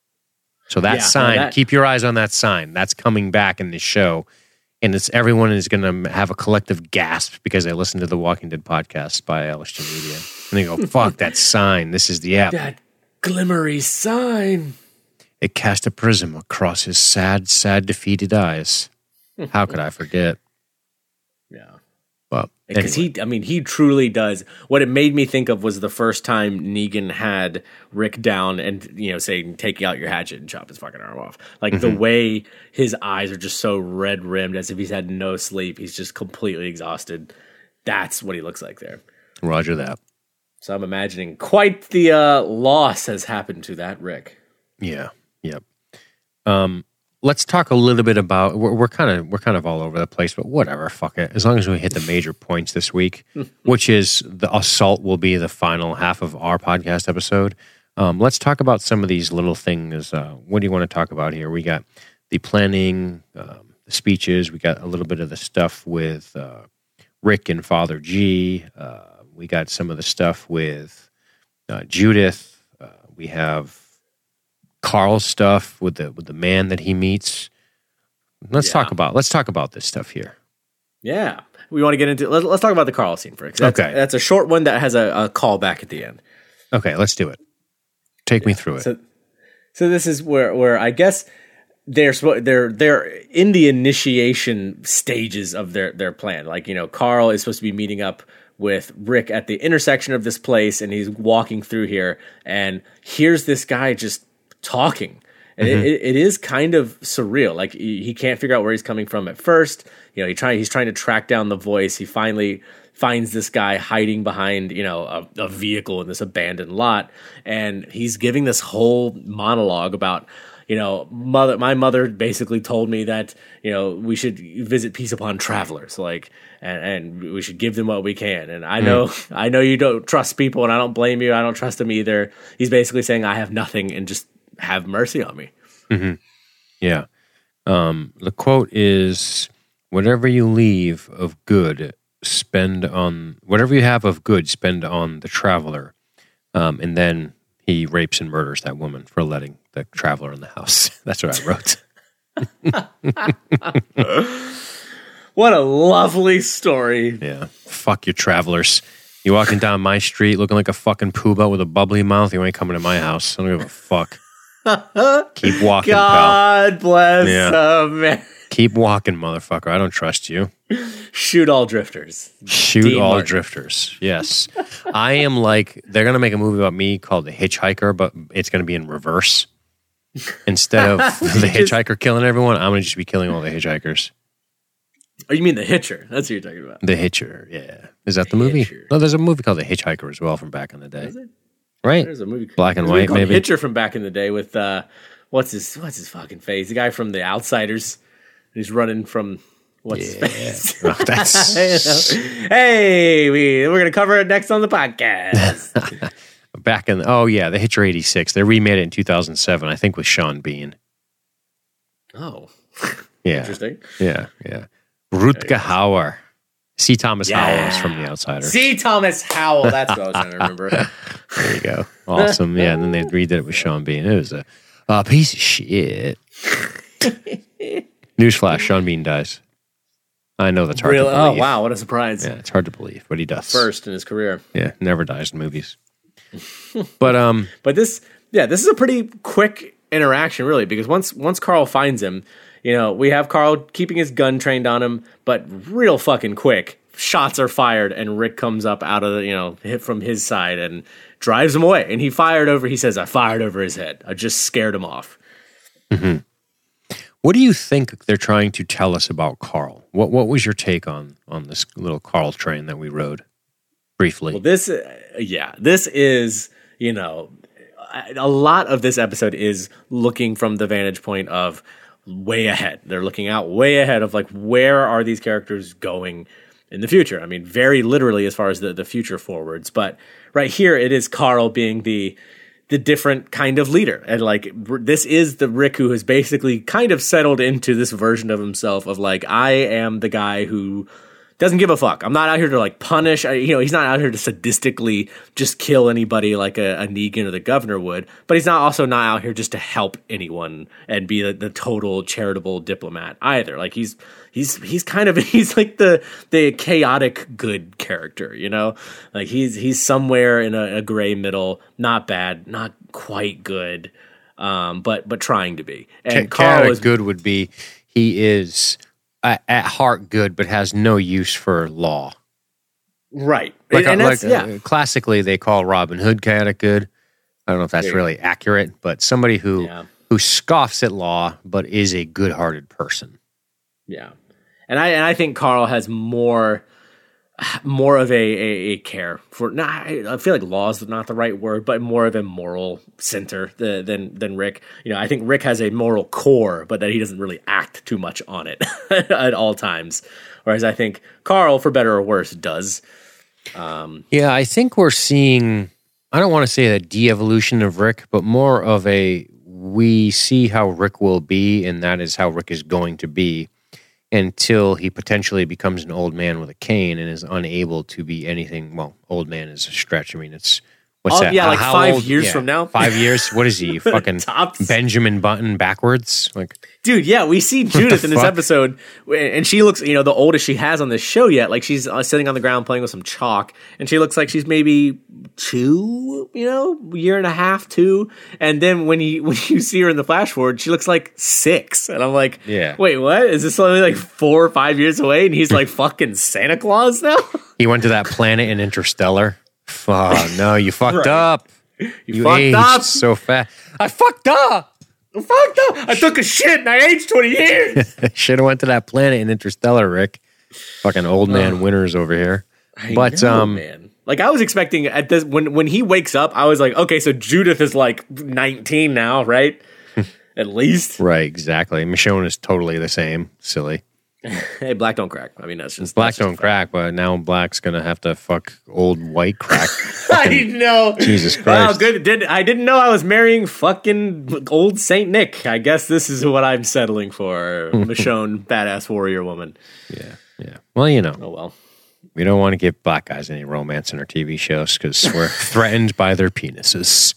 So that yeah, sign, that, keep your eyes on that sign. That's coming back in this show. And it's everyone is going to have a collective gasp because they listened to the Walking Dead podcast by Alistair Media. And they go, fuck, that sign. This is the app. That glimmery sign. It cast a prism across his sad, sad, defeated eyes. How could I forget? Yeah. Well, because anyway. he, I mean, he truly does. What it made me think of was the first time Negan had Rick down and, you know, saying, take out your hatchet and chop his fucking arm off. Like mm-hmm. the way his eyes are just so red rimmed as if he's had no sleep. He's just completely exhausted. That's what he looks like there. Roger that. So I'm imagining quite the uh, loss has happened to that Rick. Yeah. Yep. Um, Let's talk a little bit about we're, we're kind of we're kind of all over the place, but whatever, fuck it. As long as we hit the major points this week, which is the assault will be the final half of our podcast episode. Um, let's talk about some of these little things. Uh, what do you want to talk about here? We got the planning, um, the speeches. We got a little bit of the stuff with uh, Rick and Father G. Uh, we got some of the stuff with uh, Judith. Uh, we have Carl's stuff with the with the man that he meets. Let's yeah. talk about let's talk about this stuff here. Yeah, we want to get into. Let's, let's talk about the Carl scene first. That's, okay, that's a short one that has a, a call back at the end. Okay, let's do it. Take yeah. me through it. So, so this is where where I guess they're they're they're in the initiation stages of their their plan. Like, you know, Carl is supposed to be meeting up with Rick at the intersection of this place, and he's walking through here, and here's this guy just talking. And mm-hmm. it, it is kind of surreal. Like he, he can't figure out where he's coming from at first. You know, he try, he's trying to track down the voice. He finally finds this guy hiding behind, you know, a, a vehicle in this abandoned lot. And he's giving this whole monologue about, you know, mother, my mother basically told me that, you know, we should visit Peace Upon Travelers, like, and, and we should give them what we can. And I know, mm. I know you don't trust people, and I don't blame you. I don't trust them either. He's basically saying, I have nothing, and just have mercy on me. Mm-hmm. Yeah. Um, the quote is, whatever you leave of good, spend on, whatever you have of good, spend on the traveler. Um, and then he rapes and murders that woman for letting the traveler in the house. That's what I wrote. What a lovely story. Yeah. Fuck your travelers. You walking down my street looking like a fucking poobah with a bubbly mouth, you ain't coming to my house. I don't give a fuck. Keep walking, God pal. bless yeah. America. Keep walking, motherfucker. I don't trust you. Shoot all drifters. Shoot Dean all Martin. drifters. Yes. I am like, they're going to make a movie about me called The Hitchhiker, but it's going to be in reverse. Instead of the hitchhiker killing everyone, I'm going to just be killing all the hitchhikers. Oh, you mean The Hitcher? That's what you're talking about. The Hitcher, yeah. Is that the, the movie? Hitcher. No, there's a movie called The Hitchhiker as well from back in the day. Is it? Right? There's a movie, black and white, maybe. Hitcher from back in the day with uh, what's his what's his fucking face? The guy from The Outsiders. He's running from what's yeah. his face? Oh, that's... Hey, we we're gonna cover it next on the podcast. Back in oh yeah, The Hitcher eighty-six. They remade it in two thousand seven, I think, with Sean Bean. Oh, yeah, interesting. Yeah, yeah. Rutger Hauer. C. Thomas Yeah. Howell is from The Outsider. C. Thomas Howell. That's what I was trying to remember. There you go. Awesome. Yeah, and then they redid it with Sean Bean. It was a, a piece of shit. Newsflash, Sean Bean dies. I know that's hard Really? to Oh, believe. wow. What a surprise. Yeah, it's hard to believe, but he does. First in his career. Yeah, never dies in movies. But um, But this, yeah, this is a pretty quick interaction, really, because once once Carl finds him, you know, we have Carl keeping his gun trained on him, but real fucking quick. Shots are fired, and Rick comes up out of the, you know, hit from his side and drives him away. And he fired over, he says, I fired over his head. I just scared him off. Mm-hmm. What do you think they're trying to tell us about Carl? What What was your take on on this little Carl train that we rode briefly? Well, this, uh, yeah, this is, you know, a lot of this episode is looking from the vantage point of way ahead. They're looking out way ahead of like, where are these characters going in the future? I mean, very literally as far as the, the future forwards. But right here, it is Carl being the the different kind of leader. And like, r- this is the Rick who has basically kind of settled into this version of himself of like, I am the guy who doesn't give a fuck. I'm not out here to like punish. I, you know, he's not out here to sadistically just kill anybody like a, a Negan or the governor would. But he's not also not out here just to help anyone and be the, the total charitable diplomat either. Like he's he's he's kind of he's like the the chaotic good character. You know, like he's he's somewhere in a, a gray middle. Not bad, not quite good, um, but but trying to be. And Ca- Carl chaotic is good would be he is uh, at heart good, but has no use for law. right. Like, and, and like that's, yeah. uh, classically, they call Robin Hood chaotic good. I don't know if that's There you really accurate, but somebody who Yeah. who scoffs at law but is a good-hearted person. Yeah, and I and I think Carl has more more of a, a, a care for. Not, I feel like law is not the right word, but more of a moral center the, than than Rick. You know, I think Rick has a moral core, but that he doesn't really act too much on it at all times. Whereas I think Carl, for better or worse, does. Um, Yeah, I think we're seeing, I don't want to say a de-evolution of Rick, but more of a, we see how Rick will be, and that is how Rick is going to be until he potentially becomes an old man with a cane and is unable to be anything. Well, old man is a stretch. I mean, it's, what's Oh, that? yeah, How- like how five old- years yeah, from now? Five years? What is he? Fucking Tops. Benjamin Button backwards? Like, Dude, yeah, we see Judith in this fuck? episode, and she looks, you know, the oldest she has on this show yet. Like, she's uh, sitting on the ground playing with some chalk, and she looks like she's maybe two, you know, year and a half, two. And then when you when you see her in the flash forward, she looks like six. And I'm like, Yeah. wait, what? Is this only like four or five years away? And he's like fucking Santa Claus now? he went to that planet in Interstellar. Oh, no, you fucked Right. up. You, You fucked aged up. so fast. I fucked up. I fucked up. I took a shit and I aged twenty years. Should have went to that planet in Interstellar, Rick. Fucking old man winners over here. I But know, um, man. Like I was expecting at this when when he wakes up, I was like, okay, so Judith is like nineteen now, right? At least. right, exactly. Michonne is totally the same. Silly. Hey, black don't crack. I mean, that's just Black that's just don't crack, but now Black's gonna have to fuck old white crack. I know. Jesus Wow, Christ. good. Did I didn't know I was marrying fucking old Saint Nick. I guess this is what I'm settling for. Michonne, badass warrior woman. Yeah, yeah. Well, you know, Oh well. we don't want to give black guys any romance in our T V shows because we're threatened by their penises.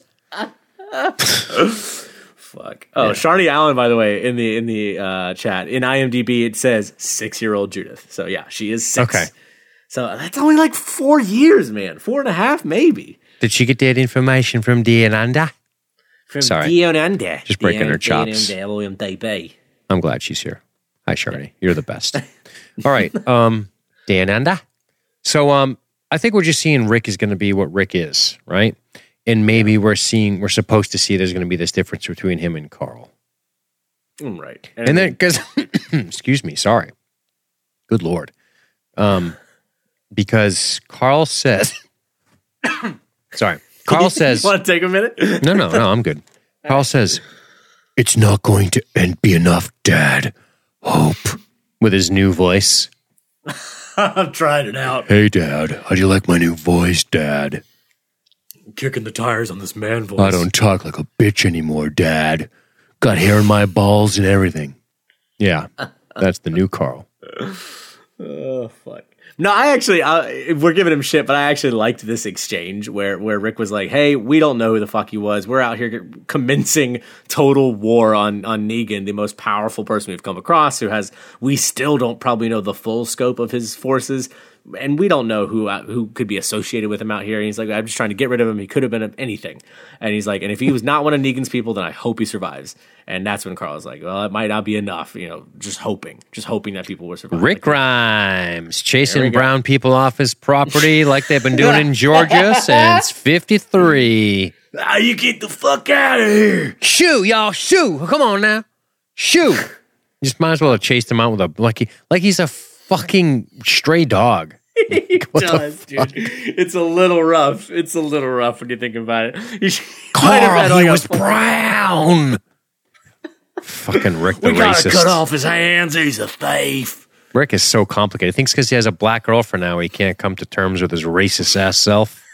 Fuck. Oh, Sharni Allen, by the way, in the in the uh, chat in IMDb, it says six year old Judith. So yeah, she is six. Okay. So that's only like four years, man. Four and a half, maybe. Did she get that information from Diananda? From Sorry. Diananda. Just breaking her chops. Diananda. I'm glad she's here. Hi, Sharni. You're the best. All right. Um, Diananda. So um, I think we're just seeing Rick is going to be what Rick is, right? And maybe we're seeing, we're supposed to see there's going to be this difference between him and Carl. Mm, right. And then, because, excuse me, sorry. Good Lord. Um, because Carl says, sorry, Carl says, want to take a minute? no, no, no, I'm good. Carl says, it's not going to end, be enough, Dad. Hope. With his new voice. I'm trying it out. Hey, Dad, how do you like my new voice, Dad? I'm kicking the tires on this man voice. I don't talk like a bitch anymore, Dad. Got hair in my balls and everything. Yeah, that's the new Carl. Oh fuck. No, I actually, uh, we're giving him shit, but I actually liked this exchange where, where Rick was like, hey, we don't know who the fuck he was. We're out here commencing total war on, on Negan, the most powerful person we've come across, who has, we still don't probably know the full scope of his forces. And we don't know who uh, who could be associated with him out here. And he's like, I'm just trying to get rid of him. He could have been anything. And he's like, and if he was not one of Negan's people, then I hope he survives. And that's when Carl was like, well, it might not be enough. You know, just hoping, just hoping that people will survive. Rick like Grimes chasing brown go. people off his property like they've been doing in Georgia since fifty-three. Ah, you get the fuck out of here. Shoo, y'all, shoo. Come on now. Shoo. You just might as well have chased him out with a, like, he, like he's a fucking stray dog. He does, dude. It's a little rough. It's a little rough when you think about it. You Carl, he like was brown. Fucking Rick the we racist. We gotta cut off his hands. He's a thief. Rick is so complicated. He thinks because he has a black girlfriend now, he can't come to terms with his racist ass self.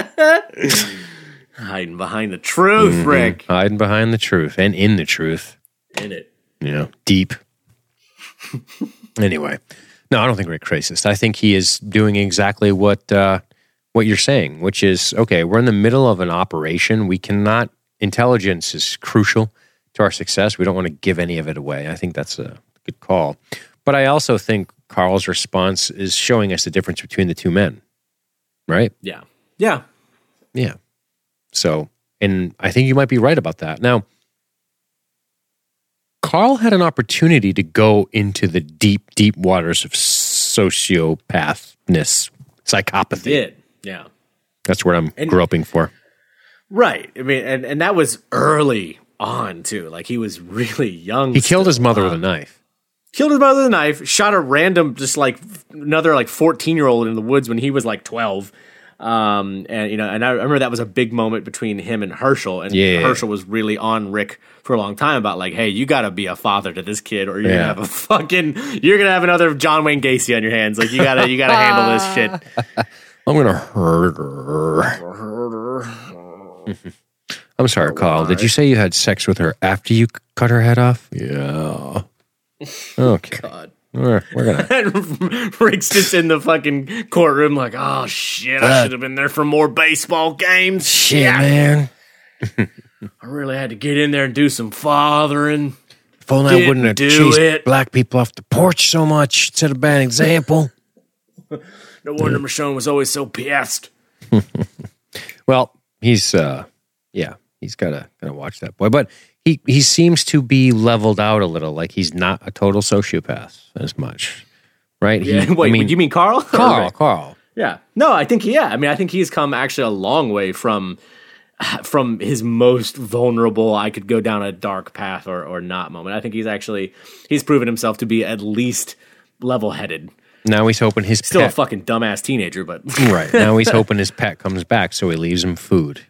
Hiding behind the truth, mm-hmm. Rick. Hiding behind the truth and in the truth. In it. You know, deep. Anyway. No, I don't think Rick's racist. I think he is doing exactly what uh, what you're saying, which is, okay, we're in the middle of an operation. We cannot, intelligence is crucial to our success. We don't want to give any of it away. I think that's a good call. But I also think Carl's response is showing us the difference between the two men, right? Yeah. Yeah. Yeah. So, and I think you might be right about that. Now, Carl had an opportunity to go into the deep, deep waters of sociopathness, psychopathy. He did, yeah. That's what I'm and, groping for. Right. I mean, and, and that was early on, too. Like, he was really young. He killed still. his mother uh, with a knife. Killed his mother with a knife, shot a random, just like, another, like, fourteen-year-old in the woods when he was, like, twelve. Um, and, you know, and I remember that was a big moment between him and Herschel. And yeah. Herschel was really on Rick for a long time about like, hey, you got to be a father to this kid, or you're yeah. gonna have a fucking, you're gonna have another John Wayne Gacy on your hands. Like you gotta, you gotta handle this shit. I'm gonna hurt her. I'm sorry, Carl. Did you say you had sex with her after you cut her head off? Yeah. Okay. God. We're, we're gonna. Rick's just in the fucking courtroom, like, oh shit, I should have been there for more baseball games. Shit, yeah. man. I really had to get in there and do some fathering. If only I wouldn't have chased it. black people off the porch so much, set a bad example. No wonder yeah. Michonne was always so pissed. Well, he's, uh, yeah, he's gotta gotta watch that boy, but. He he seems to be leveled out a little, like he's not a total sociopath as much, right? Yeah. He, Wait, I mean, you mean Carl? Carl, Carl. Yeah. No, I think yeah. I mean, I think he's come actually a long way from from his most vulnerable. I could go down a dark path or or not moment. I think he's actually he's proven himself to be at least level headed. Now he's hoping his still pet, a fucking dumbass teenager, but right now he's hoping his pet comes back, so he leaves him food.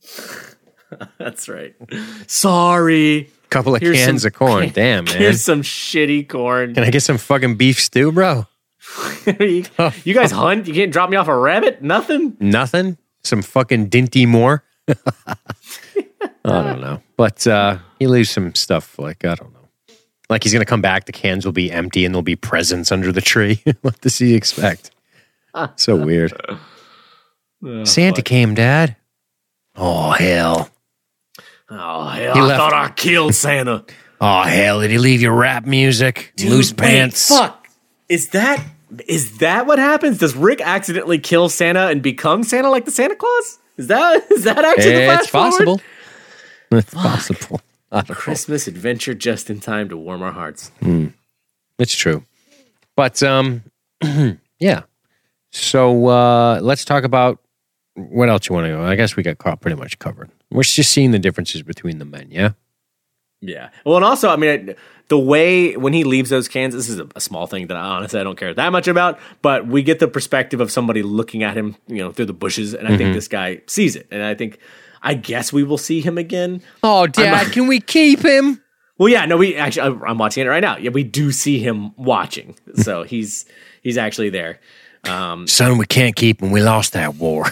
That's right. Sorry. Couple of Here's cans some, of corn. Damn, man. Here's some shitty corn. Can I get some fucking beef stew, bro? you, you guys hunt? You can't drop me off a rabbit? Nothing? Nothing? Some fucking Dinty Moore? I don't know. But uh, he leaves some stuff like, I don't know. Like he's going to come back, the cans will be empty, and there'll be presents under the tree. What does he expect? So weird. Oh, Santa fuck. came, Dad. Oh, hell. Oh, hell, he I left. thought I killed Santa. Oh, hell, did he leave you rap music? Dude, loose pants? Wait, fuck. Is that is that what happens? Does Rick accidentally kill Santa and become Santa like the Santa Claus? Is that is that actually the fast It's possible. Forward? It's fuck. possible. Christmas know. adventure just in time to warm our hearts. Mm. It's true. But, um, yeah. So uh, let's talk about what else you want to go? I guess we got caught pretty much covered. We're just seeing the differences between the men, yeah? Yeah. Well, and also, I mean, the way when he leaves those cans, this is a, a small thing that I honestly I don't care that much about, but we get the perspective of somebody looking at him, you know, through the bushes, and I mm-hmm. think this guy sees it. And I think, I guess we will see him again. Oh, Dad, I'm, can we keep him? Well, yeah, no, we actually, I'm watching it right now. Yeah, we do see him watching. So he's he's actually there. Um, Son, we can't keep him. We lost that war.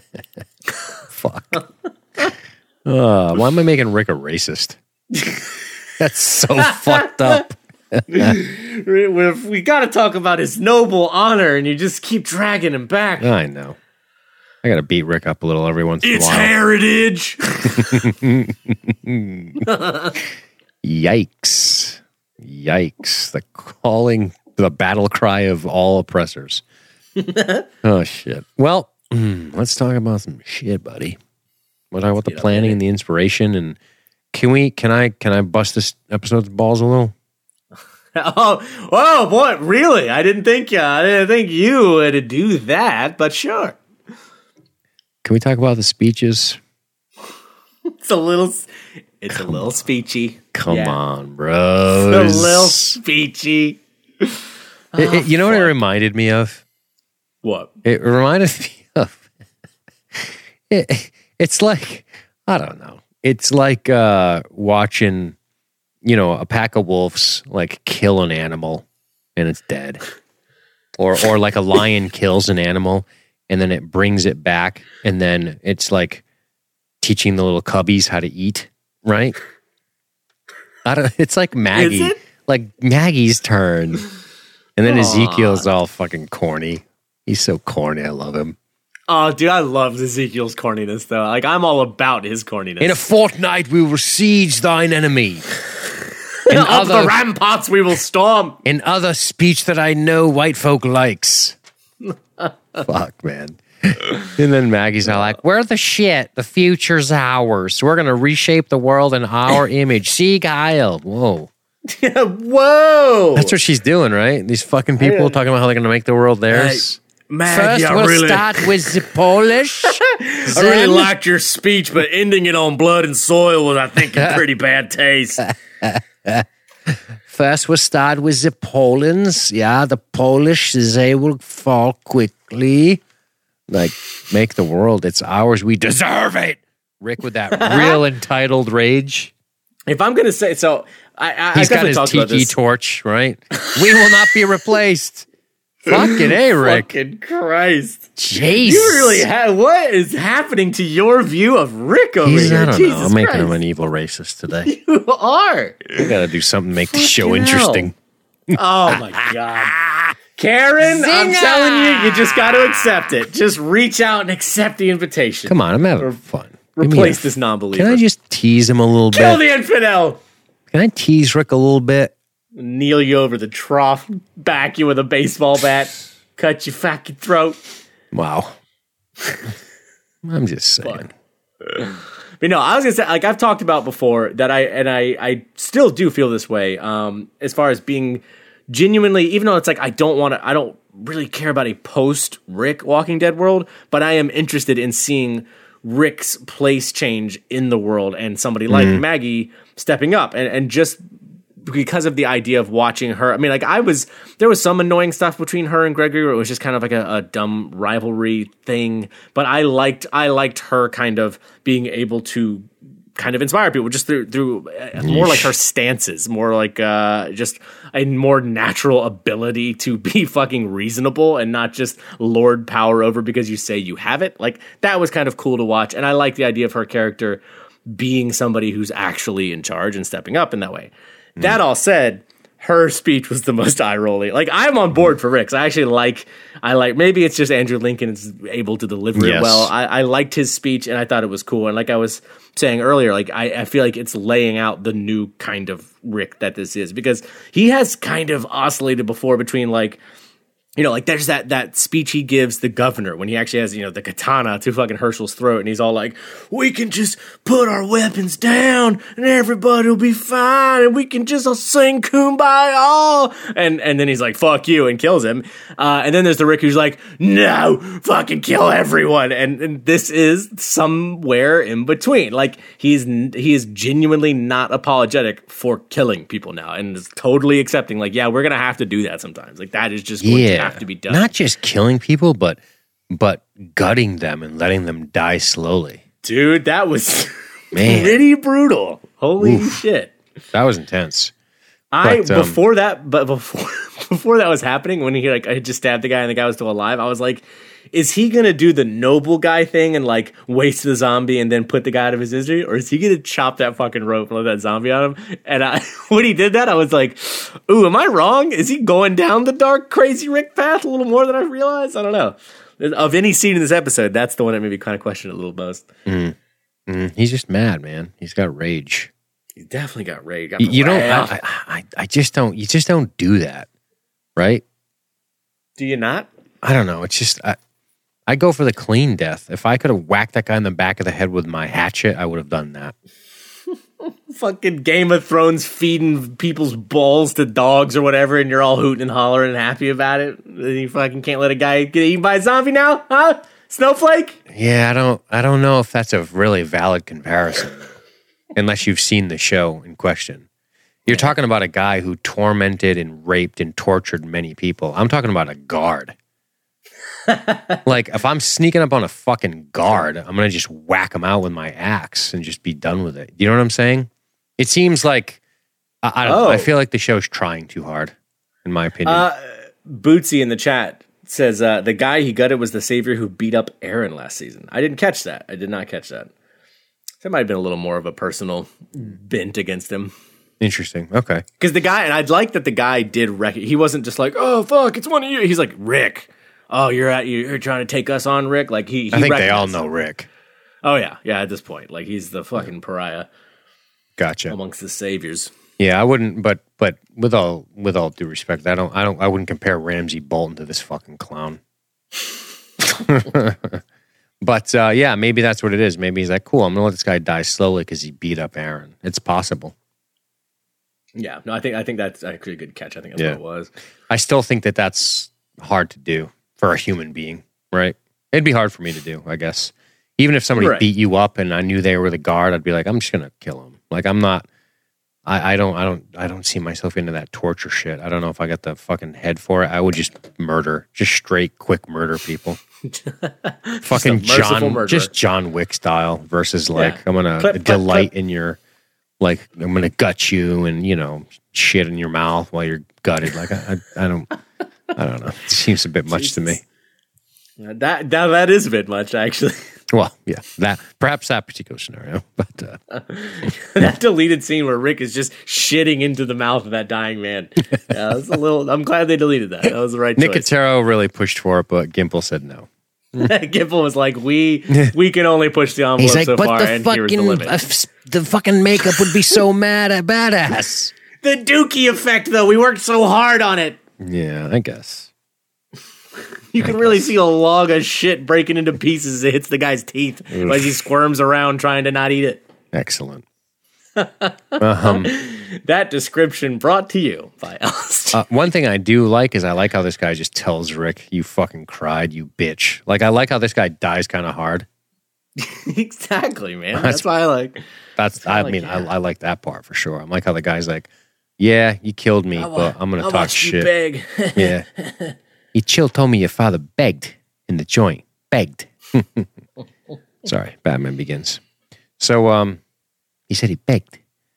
Fuck. Uh, why am I making Rick a racist? That's so fucked up. we, we got to talk about his noble honor, and you just keep dragging him back. I know. I got to beat Rick up a little every once in a It's while. heritage. Yikes. Yikes. The calling, the battle cry of all oppressors. Oh, shit. Well, let's talk about some shit, buddy. We'll talk about the planning and the inspiration. And can we, can I, can I bust this episode's balls a little? Oh, oh boy, really? I didn't think, uh, I didn't think you would do that, but sure. Can we talk about the speeches? It's a little, it's Come a little on. speechy. Come Yeah. on, bro. It's a little speechy. It, it, you know what it reminded me of? What? It reminded me of. It, it's like, I don't know. It's like uh, watching, you know, a pack of wolves like kill an animal and it's dead, or or like a lion kills an animal and then it brings it back, and then it's like teaching the little cubbies how to eat, right? I don't. It's like Maggie, Is it? like Maggie's turn, and then Aw. Ezekiel's all fucking corny. He's so corny. I love him. Oh, dude, I love Ezekiel's corniness, though. Like, I'm all about his corniness. In a fortnight, we will siege thine enemy. In Up other, the ramparts we will storm. in other speech that I know white folk likes. Fuck, man. And then Maggie's all like, we're the shit. The future's ours. We're going to reshape the world in our image. Sieg Heil. Whoa. Whoa. That's what she's doing, right? These fucking people talking about how they're going to make the world theirs. Maggie, First, I we'll really, start with the Polish. I really liked your speech, but ending it on blood and soil was, I think, in pretty bad taste. First, we'll start with the Polands. Yeah, the Polish, they will fall quickly. Like, make the world, it's ours. We deserve it. Rick with that real entitled rage. If I'm going to say, so I, I, He's I got definitely his talked about tiki this. torch, right? We will not be replaced. Fucking A, Rick. Fucking Christ. Jeez. You really have, what is happening to your view of Rick over He's, here? I don't Jesus know. I'm making Christ. him an evil racist today. You are. We got to do something to make the show Fucking interesting. Oh my God. Karen, I'm Zinger! telling you, you just got to accept it. Just reach out and accept the invitation. Come on, I'm having fun. Give me Replace a- this non-believer. Can I just tease him a little Kill bit? the infidel. Can I tease Rick a little bit? Kneel you over the trough, back you with a baseball bat, cut your fucking throat. Wow. I'm just saying. But no, I was gonna say, like I've talked about before, that I and I I still do feel this way. Um, as far as being genuinely, even though it's like I don't want to, I don't really care about a post Rick Walking Dead world, but I am interested in seeing Rick's place change in the world and somebody like Maggie stepping up, and and just because of the idea of watching her. I mean, like I was, there was some annoying stuff between her and Gregory where it was just kind of like a, a dumb rivalry thing. But I liked, I liked her kind of being able to kind of inspire people just through, through uh, more like her stances, more like uh, just a more natural ability to be fucking reasonable and not just lord power over because you say you have it. Like that was kind of cool to watch. And I like the idea of her character being somebody who's actually in charge and stepping up in that way. That all said, her speech was the most eye-rolling. Like, I'm on board for Rick's. I actually like, I like, maybe it's just Andrew Lincoln is able to deliver Yes. it well. I, I liked his speech, and I thought it was cool. And like I was saying earlier, like, I, I feel like it's laying out the new kind of Rick that this is. Because he has kind of oscillated before between, like, you know, like there's that that speech he gives the governor when he actually has, you know, the katana to fucking Herschel's throat, and he's all like, we can just put our weapons down and everybody will be fine and we can just all sing kumbaya. And and then he's like, fuck you, and kills him. Uh, and then there's the Rick who's like, no, fucking kill everyone. And, and this is somewhere in between. Like he's he is genuinely not apologetic for killing people now and is totally accepting, like, yeah, we're gonna have to do that sometimes. Like that is just going Yeah. to have to be done. Not just killing people, but but gutting them and letting them die slowly. Dude, that was Man. pretty brutal. Holy shit. That was intense. I But, um, before that, but before before that was happening, when he like I had just stabbed the guy and the guy was still alive, I was like, is he gonna do the noble guy thing and like waste the zombie and then put the guy out of his misery, or is he gonna chop that fucking rope and let that zombie on him? And I, when he did that, I was like, ooh, am I wrong? Is he going down the dark, crazy Rick path a little more than I realized? I don't know. Of any scene in this episode, that's the one that made me kind of question it a little most. Mm. Mm. He's just mad, man. He's got rage. He definitely got rage. Got you you don't. I, I, I just don't. You just don't do that, right? Do you not? I don't know. It's just I, I go for the clean death. If I could have whacked that guy in the back of the head with my hatchet, I would have done that. Fucking Game of Thrones feeding people's balls to dogs or whatever, and you're all hooting and hollering and happy about it. And you fucking can't let a guy get eaten by a zombie now, huh? Snowflake? Yeah, I don't. I don't know if that's a really valid comparison, unless you've seen the show in question. You're talking about a guy who tormented and raped and tortured many people. I'm talking about a guard. Like, if I'm sneaking up on a fucking guard, I'm going to just whack him out with my axe and just be done with it. You know what I'm saying? It seems like, I, I don't oh. know, I feel like the show's trying too hard, in my opinion. Uh, Bootsy in the chat says, uh, the guy he gutted was the savior who beat up Aaron last season. I didn't catch that. I did not catch that. That might have been a little more of a personal bent against him. Interesting. Okay. Because the guy, and I'd like that the guy did rec- he wasn't just like, oh, fuck, it's one of you. He's like, Rick. Oh, you're at you're trying to take us on, Rick? Like he, he I think they all recognized- know Rick. Oh yeah, yeah. At this point, like he's the fucking pariah Gotcha. amongst the saviors. Yeah, I wouldn't. But but with all with all due respect, I don't I don't I wouldn't compare Ramsey Bolton to this fucking clown. But uh, yeah, maybe that's what it is. Maybe he's like, cool, I'm gonna let this guy die slowly because he beat up Aaron. It's possible. Yeah, no, I think I think that's actually a good catch. I think that's Yeah. what it was. I still think that that's hard to do for a human being, right? It'd be hard for me to do, I guess. Even if somebody Right. beat you up and I knew they were the guard, I'd be like, I'm just gonna kill him. Like I'm not. I, I don't. I don't. I don't see myself into that torture shit. I don't know if I got the fucking head for it. I would just murder, just straight, quick murder people. Fucking John, murderer. just John Wick style versus like Yeah. I'm gonna Clip, clip, delight clip. in your, like I'm gonna gut you and you know shit in your mouth while you're gutted. Like I, I, I don't. I don't know. It seems a bit much to me. That, that that is a bit much, actually. Well, yeah, that perhaps that particular scenario, but uh, That deleted scene where Rick is just shitting into the mouth of that dying man. Yeah, that's a little. I'm glad they deleted that. That was the right choice. Nicotero really pushed for it, but Gimple said no. Gimple was like, "We we can only push the envelope He's like, so but far, the and here's the fucking limit." uh, f- the fucking makeup would be so mad at badass. The Dookie effect, though, we worked so hard on it. Yeah, I guess. You can really see a log of shit breaking into pieces as it hits the guy's teeth as he squirms around trying to not eat it. Excellent. um, That description brought to you by Alistair. uh, one thing I do like is I like how this guy just tells Rick, "You fucking cried, you bitch." Like I like how this guy dies kind of hard. Exactly, man. That's, That's- why I like. That's I like, mean yeah. I, I like that part for sure. I like how the guy's like, "Yeah, you killed me, but I'm gonna I talk watched you shit." beg. Yeah. He chill told me your father begged in the joint. Begged. Sorry, Batman Begins. So um he said he begged.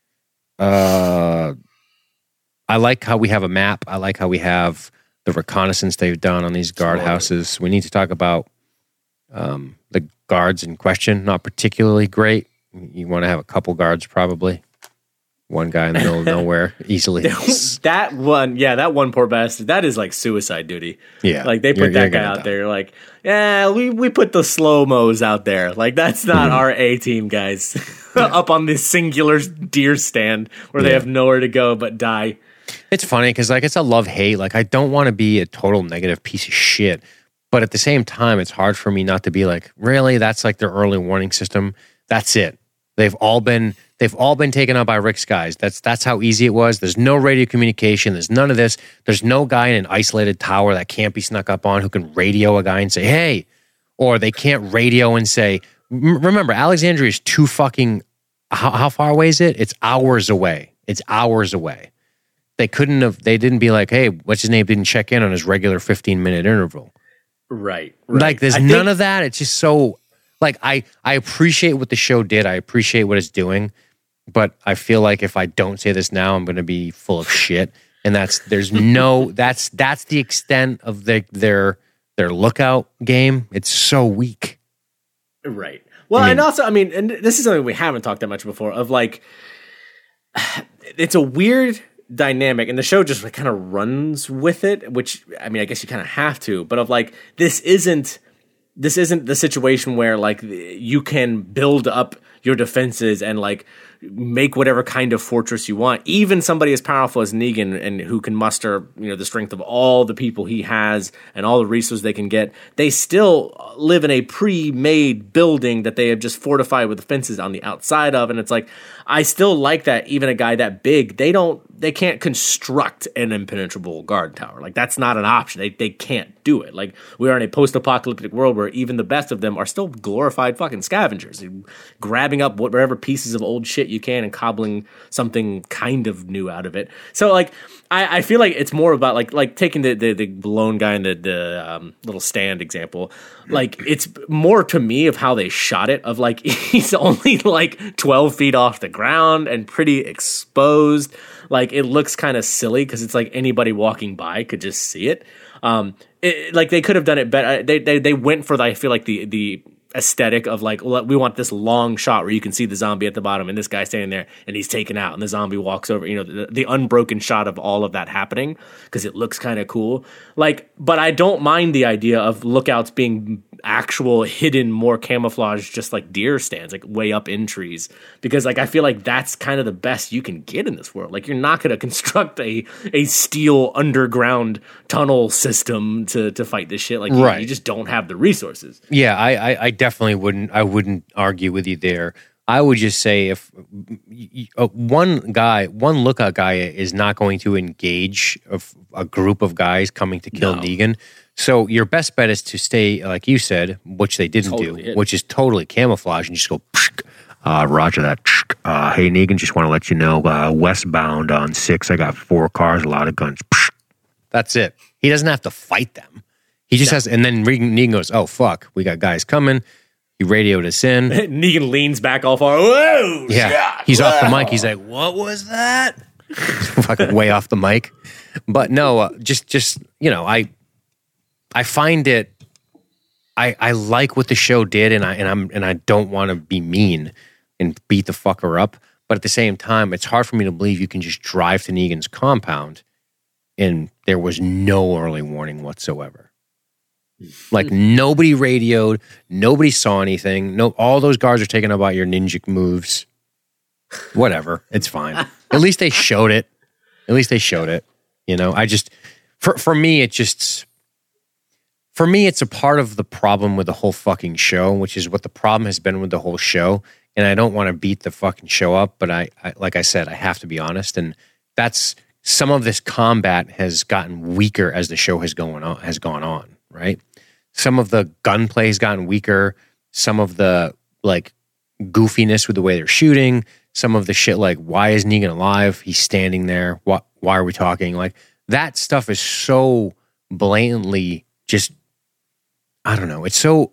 Uh I like how we have a map. I like how we have the reconnaissance they've done on these guardhouses. We need to talk about um the guards in question. Not particularly great. You want to have a couple guards probably. One guy in the middle of nowhere, easily. That one, yeah, that one poor bastard. That is like suicide duty. Yeah. Like they put You're- that you're guy gonna out die. there. Like, yeah, we we put the slow mos out there. Like that's not Mm-hmm. our A team guys up on this singular deer stand where they Yeah. have nowhere to go but die. It's funny because like it's a love hate. Like I don't want to be a total negative piece of shit, but at the same time, it's hard for me not to be like, really, that's like their early warning system. That's it. They've all been they've all been taken out by Rick's guys. That's that's how easy it was. There's no radio communication. There's none of this. There's no guy in an isolated tower that can't be snuck up on who can radio a guy and say, hey, or they can't radio and say, M- remember, Alexandria is too fucking. How, how far away is it? It's hours away. It's hours away. They couldn't have. They didn't be like, hey, what's his name? Didn't check in on his regular fifteen minute interval. Right. right. Like, there's I none think- of that. It's just so. Like, I, I appreciate what the show did. I appreciate what it's doing. But I feel like if I don't say this now, I'm going to be full of shit. And that's there's no that's that's the extent of the, their their lookout game. It's so weak. Right. Well, I mean, and also, I mean, and this is something we haven't talked that much before, of like, it's a weird dynamic, and the show just like kind of runs with it, which, I mean, I guess you kind of have to, but of like, this isn't, this isn't the situation where like you can build up your defenses and like make whatever kind of fortress you want. Even somebody as powerful as Negan, and who can muster, you know, the strength of all the people he has and all the resources they can get, they still live in a pre-made building that they have just fortified with fences on the outside of. And it's like, I still like that even a guy that big, they don't, they can't construct an impenetrable guard tower. Like, that's not an option. They they can't do it. Like, we are in a post-apocalyptic world where even the best of them are still glorified fucking scavengers, grabbing up whatever pieces of old shit you can and cobbling something kind of new out of it. So like, I, I feel like it's more about like like taking the the, the lone guy in the the um, little stand example. Like, it's more to me of how they shot it. Of like, he's only like twelve feet off the ground and pretty exposed. Like, it looks kind of silly because it's like anybody walking by could just see it. Um, it, like they could have done it better. They they they went for the, I feel like the the. aesthetic of like, we want this long shot where you can see the zombie at the bottom and this guy standing there and he's taken out and the zombie walks over, you know, the, the unbroken shot of all of that happening because it looks kind of cool. Like, but I don't mind the idea of lookouts being actual hidden, more camouflage, just like deer stands, like way up in trees, because like I feel like that's kind of the best you can get in this world. Like, you're not going to construct a a steel underground tunnel system to to fight this shit. Like, right. you, you just don't have the resources. Yeah, I, I, I definitely wouldn't. I wouldn't argue with you there. I would just say if uh, one guy, one lookout guy, is not going to engage a, a group of guys coming to kill no. Negan. So your best bet is to stay, like you said, which they didn't totally do, it. which is totally camouflage, and just go, uh, roger that. Uh, hey, Negan, just want to let you know, uh, westbound on six, I got four cars, a lot of guns. That's it. He doesn't have to fight them. He just yeah. has, and then Negan goes, oh, fuck, we got guys coming. He radioed us in. Negan leans back all far. Whoa! Yeah, God, he's whoa. off the mic. He's like, what was that? Fucking way off the mic. But no, uh, just, just you know, I... I find it, I I like what the show did, and I and I'm and I don't want to be mean and beat the fucker up, but at the same time, it's hard for me to believe you can just drive to Negan's compound and there was no early warning whatsoever. Like, nobody radioed, nobody saw anything. No, all those guards are taking about your ninja moves. Whatever, it's fine. At least they showed it. At least they showed it. You know, I just for for me, it just. For me, it's a part of the problem with the whole fucking show, which is what the problem has been with the whole show. And I don't want to beat the fucking show up, but I, I, like I said, I have to be honest. And that's, some of this combat has gotten weaker as the show has going on, has gone on, right? Some of the gunplay has gotten weaker. Some of the like goofiness with the way they're shooting. Some of the shit like, why is Negan alive? He's standing there. Why, why are we talking? Like, that stuff is so blatantly just, I don't know. It's so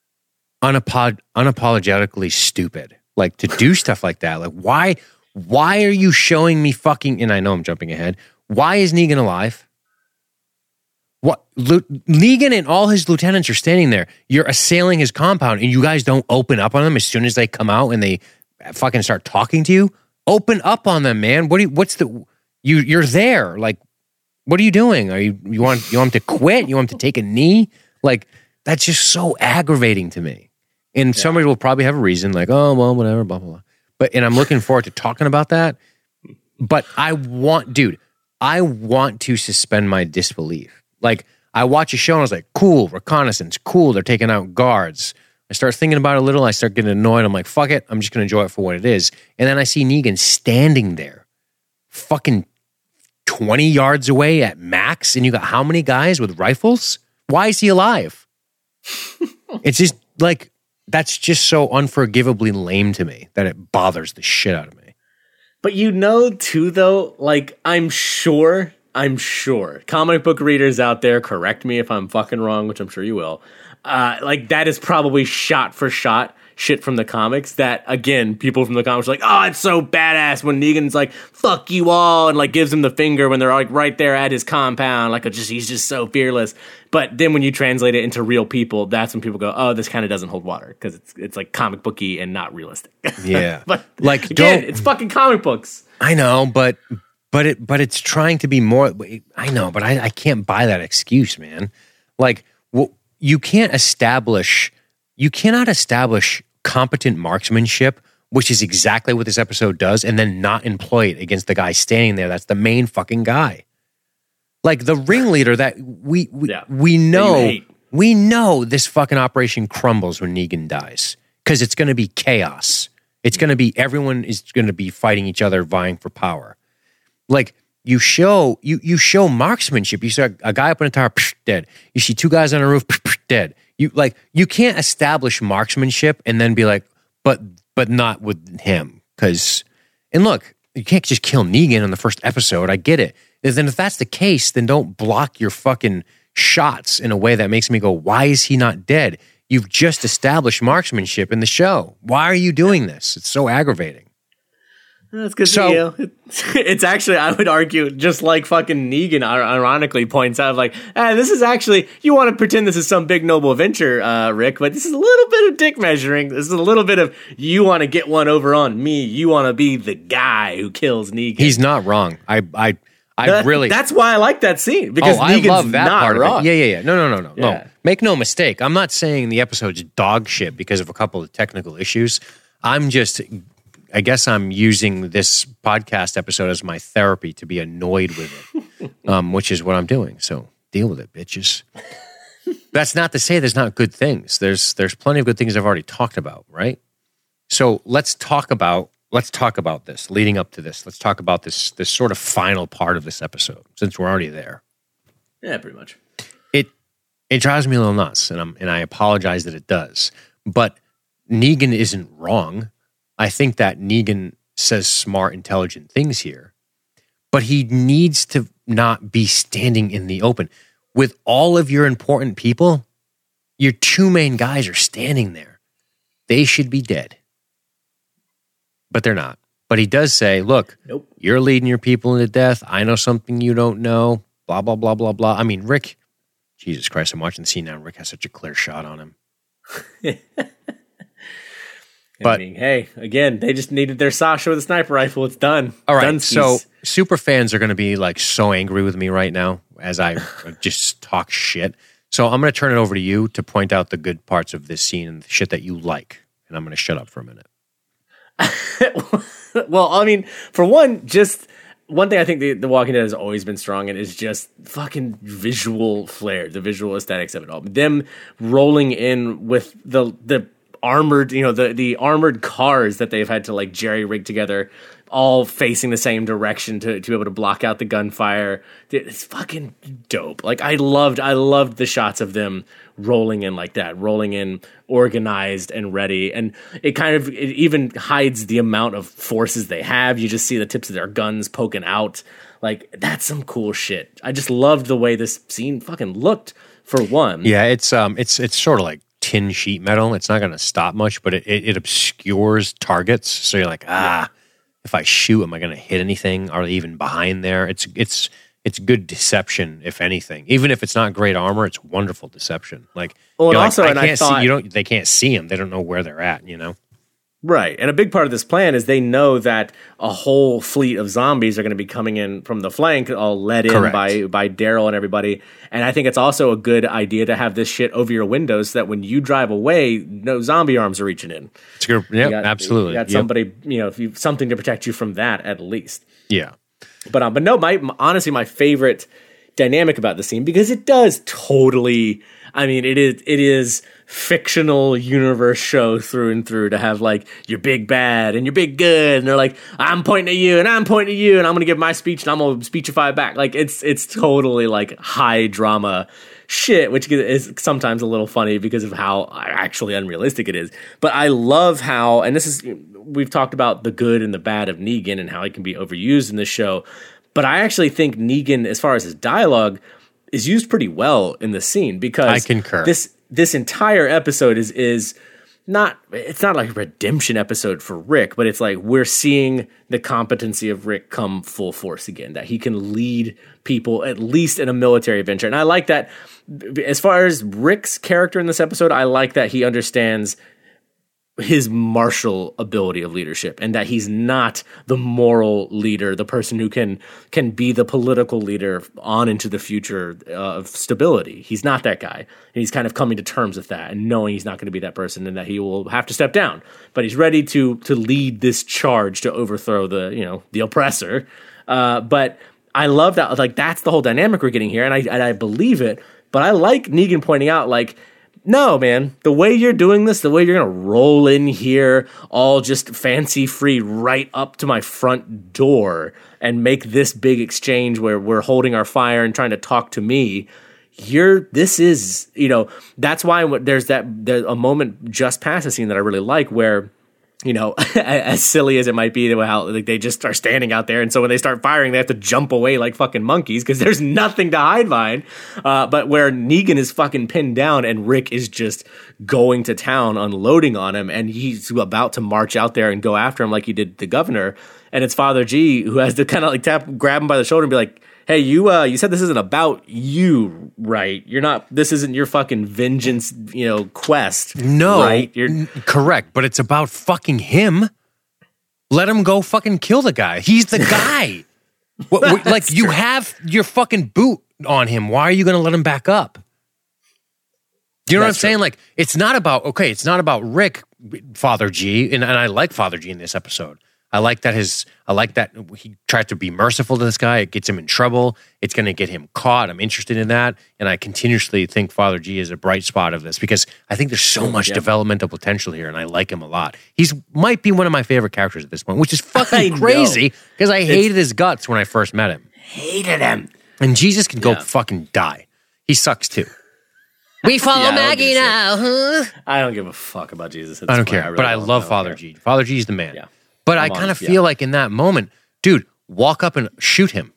unapod- unapologetically stupid. Like, to do stuff like that. Like, why? Why are you showing me fucking? And I know I'm jumping ahead. Why is Negan alive? What? Lu- Negan and all his lieutenants are standing there. You're assailing his compound, and you guys don't open up on them as soon as they come out and they fucking start talking to you. Open up on them, man. What? Do you, what's the? You you're there. Like, what are you doing? Are you you want you want him to quit? You want him to take a knee? Like. That's just so aggravating to me. And yeah. somebody will probably have a reason, like, oh, well, whatever, blah, blah, blah. But, and I'm looking forward to talking about that. But I want, dude, I want to suspend my disbelief. Like, I watch a show and I was like, cool, reconnaissance, cool, they're taking out guards. I start thinking about it a little, I start getting annoyed. I'm like, fuck it, I'm just going to enjoy it for what it is. And then I see Negan standing there, fucking twenty yards away at max, and you got how many guys with rifles? Why is he alive? It's just like, that's just so unforgivably lame to me that it bothers the shit out of me. But you know, too, though, like, I'm sure, I'm sure, comic book readers out there, correct me if I'm fucking wrong, which I'm sure you will, uh, like, that is probably shot for shot shit from the comics that, again, people from the comics are like, oh, it's so badass when Negan's like, fuck you all, and like gives him the finger when they're like right there at his compound, like just he's just so fearless. But then when you translate it into real people, that's when people go, oh, this kind of doesn't hold water because it's it's like comic booky and not realistic. Yeah. But like, again, don't, it's fucking comic books. I know, but but it but it's trying to be more. I know, but I, I can't buy that excuse, man. Like, well, you can't establish, you cannot establish competent marksmanship, which is exactly what this episode does, and then not employ it against the guy standing there. That's the main fucking guy. Like the ringleader that we we, yeah. we know we know this fucking operation crumbles when Negan dies because it's going to be chaos. It's going to be everyone is going to be fighting each other, vying for power. Like you show you you show marksmanship. You see a, a guy up in a tower, psh, dead. You see two guys on a roof, psh, psh, dead. You like you can't establish marksmanship and then be like, but but not with him because. And look, you can't just kill Negan in the first episode. I get it. Then if that's the case, then don't block your fucking shots in a way that makes me go, why is he not dead? You've just established marksmanship in the show. Why are you doing this? It's so aggravating. That's good so, to you. It's actually, I would argue, just like fucking Negan ironically points out, like, ah, this is actually, you want to pretend this is some big noble adventure, uh, Rick, but this is a little bit of dick measuring. This is a little bit of, you want to get one over on me. You want to be the guy who kills Negan. He's not wrong. I, I, I that, really. That's why I like that scene because oh, Negan's I love that not part wrong. of it. Yeah, yeah, yeah. No, no, no, no, yeah. no. Make no mistake. I'm not saying the episode's dog shit because of a couple of technical issues. I'm just, I guess I'm using this podcast episode as my therapy to be annoyed with it, um, which is what I'm doing. So deal with it, bitches. That's not to say there's not good things. There's there's plenty of good things I've already talked about, right? So let's talk about. Let's talk about this leading up to this. Let's talk about this this sort of final part of this episode since we're already there. Yeah, pretty much. It it drives me a little nuts, and I'm and I apologize that it does. But Negan isn't wrong. I think that Negan says smart, intelligent things here, but he needs to not be standing in the open with all of your important people. Your two main guys are standing there. They should be dead. But they're not. But he does say, look, nope. You're leading your people into death. I know something you don't know. Blah, blah, blah, blah, blah. I mean, Rick, Jesus Christ, I'm watching the scene now. Rick has such a clear shot on him. But I mean, hey, again, they just needed their Sasha with a sniper rifle. It's done. All right, Dunskies. So super fans are going to be like so angry with me right now as I just talk shit. So I'm going to turn it over to you to point out the good parts of this scene and the shit that you like. And I'm going to shut up for a minute. Well, I mean, for one, just one thing I think the, the Walking Dead has always been strong in is just fucking visual flair, the visual aesthetics of it all. Them rolling in with the the armored, you know, the the armored cars that they've had to like jerry rig together, all facing the same direction to, to be able to block out the gunfire. It's fucking dope. Like I loved, I loved the shots of them rolling in like that, rolling in organized and ready. And it kind of, it even hides the amount of forces they have. You just see the tips of their guns poking out. Like that's some cool shit. I just loved the way this scene fucking looked for one. Yeah, it's um, it's it's sort of like tin sheet metal. It's not going to stop much, but it, it, it obscures targets. So you're like, ah, if I shoot, am I going to hit anything? Are they even behind there? It's it's it's good deception, if anything. Even if it's not great armor, it's wonderful deception. Like, well, and like, also, I and can't I thought, see, you don't, they can't see them. They don't know where they're at. You know, right? And a big part of this plan is they know that a whole fleet of zombies are going to be coming in from the flank, all led in Correct. by by Daryl and everybody. And I think it's also a good idea to have this shit over your windows so that when you drive away, no zombie arms are reaching in. It's good. Yeah, got, absolutely. You got yep. somebody, you know, if you, something to protect you from that at least. Yeah. But um, but no, my honestly, my favorite dynamic about the scene, because it does totally, I mean, it is it is fictional universe show through and through to have like your big bad and your big good, and they're like, I'm pointing at you and I'm pointing at you and I'm gonna give my speech and I'm gonna speechify back. Like it's it's totally like high drama shit, which is sometimes a little funny because of how actually unrealistic it is. But I love how, and this is, we've talked about the good and the bad of Negan and how he can be overused in this show, but I actually think Negan, as far as his dialogue, is used pretty well in the scene because I concur. This this entire episode is is not it's not like a redemption episode for Rick, but it's like we're seeing the competency of Rick come full force again, that he can lead people at least in a military adventure. And I like that as far as Rick's character in this episode, I like that he understands his martial ability of leadership, and that he's not the moral leader, the person who can can be the political leader on into the future uh, of stability. He's not that guy. And he's kind of coming to terms with that and knowing he's not going to be that person and that he will have to step down. But he's ready to to lead this charge to overthrow the, you know, the oppressor. Uh, but I love that. Like, that's the whole dynamic we're getting here, and I and I believe it. But I like Negan pointing out, like, no, man, the way you're doing this, the way you're going to roll in here, all just fancy free right up to my front door and make this big exchange where we're holding our fire and trying to talk to me, you're, this is, you know, that's why there's that, there's a moment just past the scene that I really like where, you know, as silly as it might be, how like they just are standing out there, and so when they start firing, they have to jump away like fucking monkeys because there's nothing to hide behind. Uh, but where Negan is fucking pinned down and Rick is just going to town, unloading on him, and he's about to march out there and go after him like he did the governor, and it's Father G who has to kind of like tap, grab him by the shoulder and be like, hey, you uh, you said this isn't about you, right? You're not, this isn't your fucking vengeance, you know, quest. No, right? You're n- correct, but it's about fucking him. Let him go fucking kill the guy. He's the guy. what, what, like, you true. have your fucking boot on him. Why are you going to let him back up? Do you know That's what I'm saying? true. Like, it's not about, okay, it's not about Rick, Father G, and, and I like Father G in this episode. I like that his, I like that he tried to be merciful to this guy. It gets him in trouble. It's going to get him caught. I'm interested in that. And I continuously think Father G is a bright spot of this because I think there's so much yeah. developmental potential here, and I like him a lot. He's might be one of my favorite characters at this point, which is fucking I crazy because I hated his guts when I first met him. Hated him. And Jesus can go Yeah. fucking die. He sucks too. We follow Yeah, I don't Maggie give a now, huh? I don't give a fuck about Jesus. At I this don't point. care, really but I don't. love don't Father care. G. Father G is the man. Yeah. But I I'm on- kind of yeah. feel like in that moment, dude, walk up and shoot him.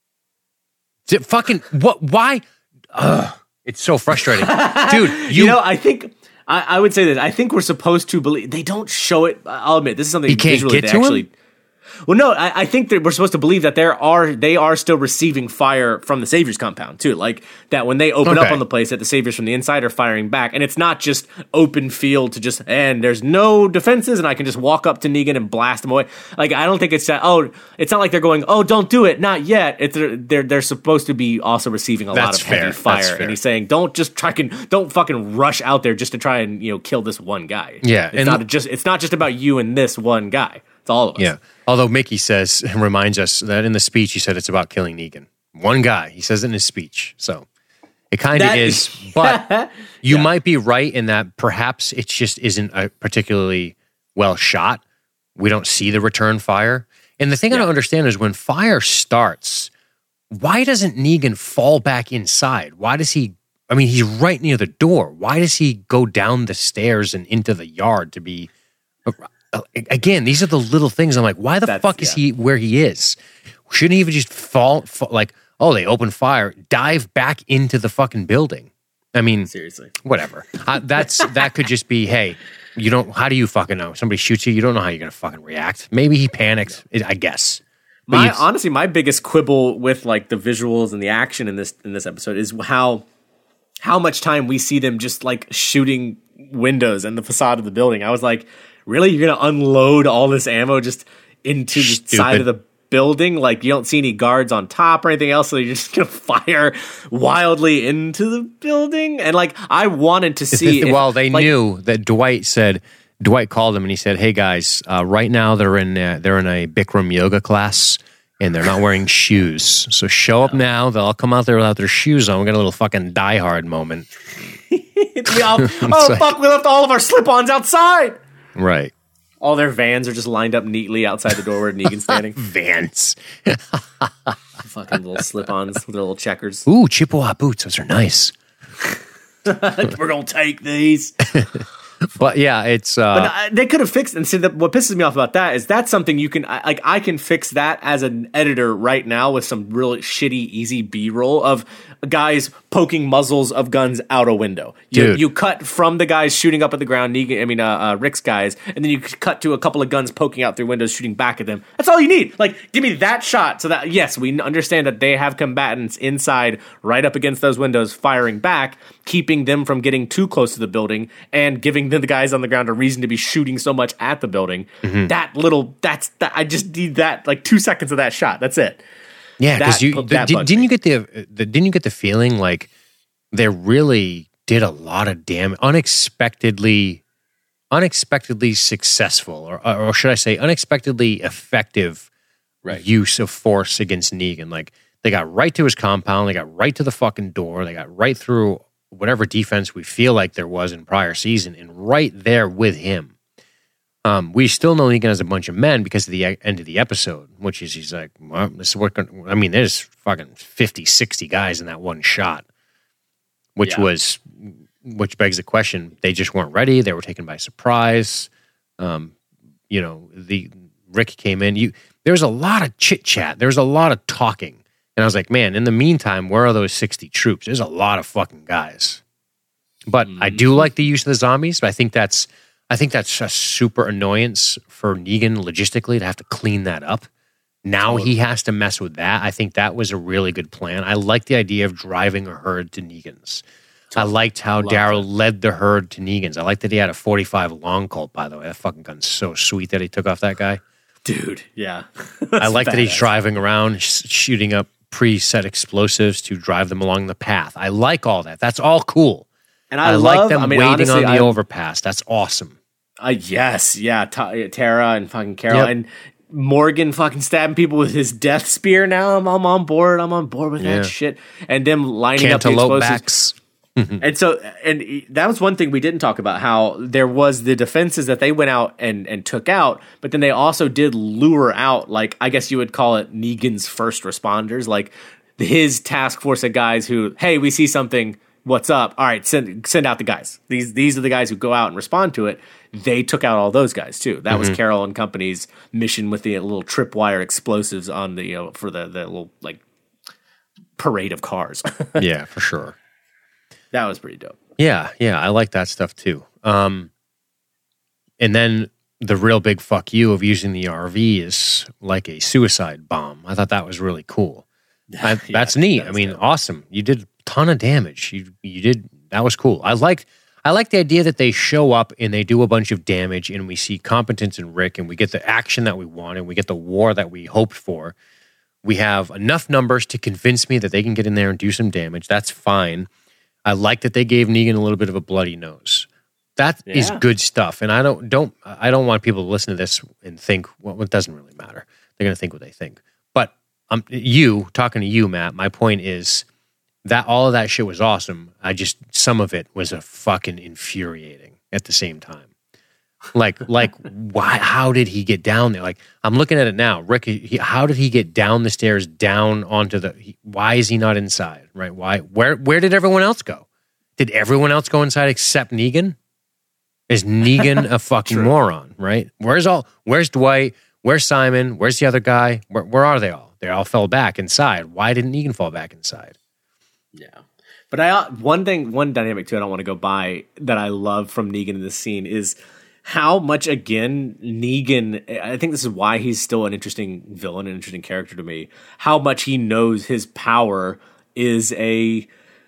Is it fucking what? Why? Ugh, it's so frustrating, dude. You, You know, I think I, I would say that I think we're supposed to believe they don't show it. I'll admit this is something He can't visually get they to him? actually. Well, no, I, I think that we're supposed to believe that there are they are still receiving fire from the Savior's compound too. Like that when they open up Okay. on the place, that the Saviors from the inside are firing back, and it's not just open field to just and there's no defenses, and I can just walk up to Negan and blast him away. Like I don't think it's that. Oh, it's not like they're going. Oh, don't do it, not yet. It's they're they're, they're supposed to be also receiving a That's lot of heavy fair. That's fire, fair. and he's saying don't just try can don't fucking rush out there just to try and you know kill this one guy. Yeah, it's and- not just it's not just about you and this one guy. It's all of us. yeah. Although Mickey says reminds us that in the speech he said it's about killing Negan. One guy. He says it in his speech. So it kind of That- is. But you Yeah. might be right in that perhaps it just isn't a particularly well shot. We don't see the return fire. And the thing I Yeah. don't understand is when fire starts, why doesn't Negan fall back inside? Why does he? I mean, he's right near the door. Why does he go down the stairs and into the yard to be? Again, these are the little things. I'm like, why the That's- fuck is yeah. he where he is? Shouldn't he even just fall, fall? Like, oh, they open fire, dive back into the fucking building. I mean, Seriously. whatever. Uh, that's that could just be, hey, you don't. How do you fucking know? Somebody shoots you, you don't know how you're gonna fucking react. Maybe he panicked. I guess. But My you- honestly, my biggest quibble with like the visuals and the action in this in this episode is how how much time we see them just like shooting windows and the facade of the building. I was like, really, you're gonna unload all this ammo just into the Stupid. side of the building? Like you don't see any guards on top or anything else, so you're just gonna fire wildly into the building? And like, I wanted to see. if, well, they like, knew that Dwight said. Dwight called him and he said, "Hey guys, uh, right now they're in uh, they're in a Bikram yoga class and they're not wearing shoes. So show up now. They'll all come out there without their shoes on. We got a little fucking Die Hard moment." we all, oh like- fuck, we left all of our slip-ons outside. Right. All their vans are just lined up neatly outside the door where Negan's standing. Vans. Fucking little slip-ons with their little checkers. Ooh, Chippewa boots. Those are nice. We're gonna take these. But yeah, it's uh, But uh, they could have fixed. And see, that what pisses me off about that is that's something you can I- like. I can fix that as an editor right now with some really shitty, easy B-roll of guys poking muzzles of guns out a window. You, Dude. you cut from the guys shooting up at the ground, Negan, I mean, uh, uh, Rick's guys, and then you cut to a couple of guns poking out through windows, shooting back at them. That's all you need. Like, give me that shot so that, yes, we understand that they have combatants inside right up against those windows firing back, keeping them from getting too close to the building and giving the guys on the ground a reason to be shooting so much at the building. Mm-hmm. That little, that's, that, I just need that, like two seconds of that shot. That's it. Yeah, because you the, did, didn't you get the, the didn't you get the feeling like they really did a lot of damage, unexpectedly, unexpectedly successful, or or should I say, unexpectedly effective right. use of force against Negan. Like they got right to his compound, they got right to the fucking door, they got right through whatever defense we feel like there was in prior season, and right there with him. Um, we still know Negan has a bunch of men because of the end of the episode, which is he's like, well, this is what, I mean, there's fucking fifty, sixty guys in that one shot, which yeah. was, which begs the question, they just weren't ready. They were taken by surprise. Um, you know, the Rick came in. You, there was a lot of chit chat. There was a lot of talking. And I was like, man, in the meantime, where are those sixty troops? There's a lot of fucking guys. But mm-hmm. I do like the use of the zombies, but I think that's, I think that's a super annoyance for Negan logistically to have to clean that up. Now totally. He has to mess with that. I think that was a really good plan. I like the idea of driving a herd to Negan's. Totally. I liked how Daryl led the herd to Negan's. I liked that he had a forty-five long Colt, by the way. That fucking gun's so sweet that he took off that guy. Dude, yeah. I like that he's driving around, sh- shooting up preset explosives to drive them along the path. I like all that. That's all cool. And I, I love, like them I mean, waiting honestly, on the I, overpass. That's awesome. Uh, yes, yeah, T- Tara and fucking Carol. Yep. And Morgan fucking stabbing people with his death spear now. I'm, I'm on board. I'm on board with yeah. that shit. And them lining Cantaloupe up the explosives. Backs. And so, and that was one thing we didn't talk about, how there was the defenses that they went out and, and took out, but then they also did lure out, like, I guess you would call it Negan's first responders, like his task force of guys who, hey, we see something, what's up? All right, send send out the guys. These these are the guys who go out and respond to it. They took out all those guys too. That mm-hmm. was Carol and company's mission with the little tripwire explosives on the, you know, for the, the little like parade of cars. Yeah, for sure. That was pretty dope. Yeah, yeah, I like that stuff too. Um, and then the real big fuck you of using the R V is like a suicide bomb. I thought that was really cool. I, yeah, that's neat. That's I mean, dope. Awesome. You did a ton of damage. You you did that was cool. I liked I like the idea that they show up and they do a bunch of damage, and we see competence in Rick, and we get the action that we want, and we get the war that we hoped for. We have enough numbers to convince me that they can get in there and do some damage. That's fine. I like that they gave Negan a little bit of a bloody nose. That yeah. is good stuff. And I don't don't I don't want people to listen to this and think, well, it doesn't really matter. They're going to think what they think. But um, you, talking to you, Matt, my point is that all of that shit was awesome. I just, some of it was a fucking infuriating at the same time. Like, like, why? How did he get down there? Like, I'm looking at it now. Rick, he, how did he get down the stairs, down onto the? He, why is he not inside? Right? Why? Where? Where did everyone else go? Did everyone else go inside except Negan? Is Negan a fucking True. moron? Right? Where's all? Where's Dwight? Where's Simon? Where's the other guy? Where, where are they all? They all fell back inside. Why didn't Negan fall back inside? Yeah. But I one thing, one dynamic too, I don't want to go by that I love from Negan in this scene is how much, again, Negan, I think this is why he's still an interesting villain, an interesting character to me, how much he knows his power is a,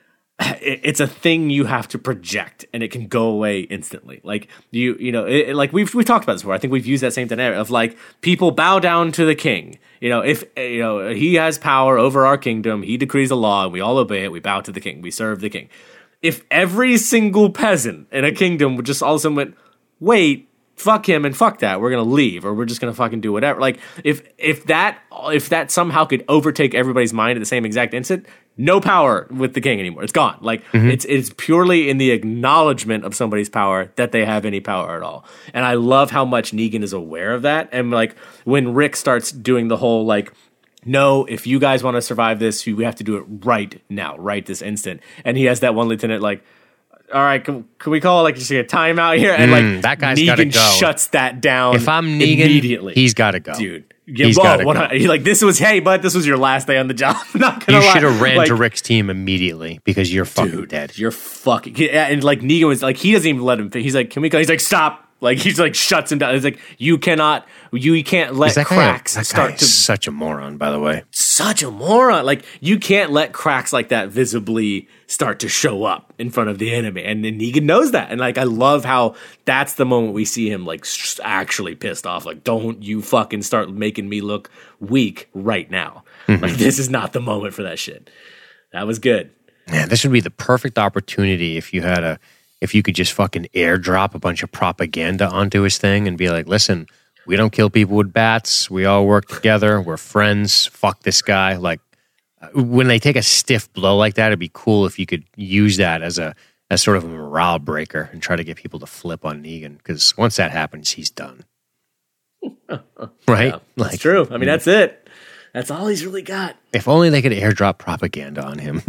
it's a thing you have to project and it can go away instantly. Like you, you know, it, like we've, we've talked about this before. I think we've used that same dynamic of like people bow down to the king. You know, if, you know, he has power over our kingdom, he decrees a law and we all obey it. We bow to the king. We serve the king. If every single peasant in a kingdom would just all of a sudden went, wait, fuck him and fuck that, we're gonna leave, or we're just gonna fucking do whatever. Like if if that if that somehow could overtake everybody's mind at the same exact instant, no power with the king anymore. It's gone. Like mm-hmm. it's it's purely in the acknowledgement of somebody's power that they have any power at all. And I love how much Negan is aware of that. And like when Rick starts doing the whole like, no, if you guys want to survive this, you have to do it right now, right this instant. And he has that one lieutenant like, all right, can, can we call it like just a timeout here? And like mm, that guy's Negan gotta go. shuts that down. If I'm Negan, immediately. He's got to go, dude. Yeah, He's whoa, gotta what go. I- like this was hey, but this was your last day on the job. I'm not gonna You lie. should have ran Like, to Rick's team immediately because you're fucking dude, dead. You're fucking yeah, and like Negan was like he doesn't even let him think. He's like, can we go? He's like, stop. Like he's like shuts him down. He's like, you cannot, you can't let Is that cracks guy, that start guy to is such a moron, by the way. such a moron. Like you can't let cracks like that visibly start to show up in front of the enemy, and, and Negan knows that. And like I love how that's the moment we see him like s- actually pissed off. Like, don't you fucking start making me look weak right now. Mm-hmm. Like this is not the moment for that shit. That was good. Man, this would be the perfect opportunity if you had a, if you could just fucking airdrop a bunch of propaganda onto his thing and be like, listen, we don't kill people with bats. We all work together. We're friends. Fuck this guy. Like when they take a stiff blow like that, it'd be cool if you could use that as a, as sort of a morale breaker and try to get people to flip on Negan. Because once that happens, he's done. Right? Yeah, that's true. I mean, that's it. That's all he's really got. If only they could airdrop propaganda on him.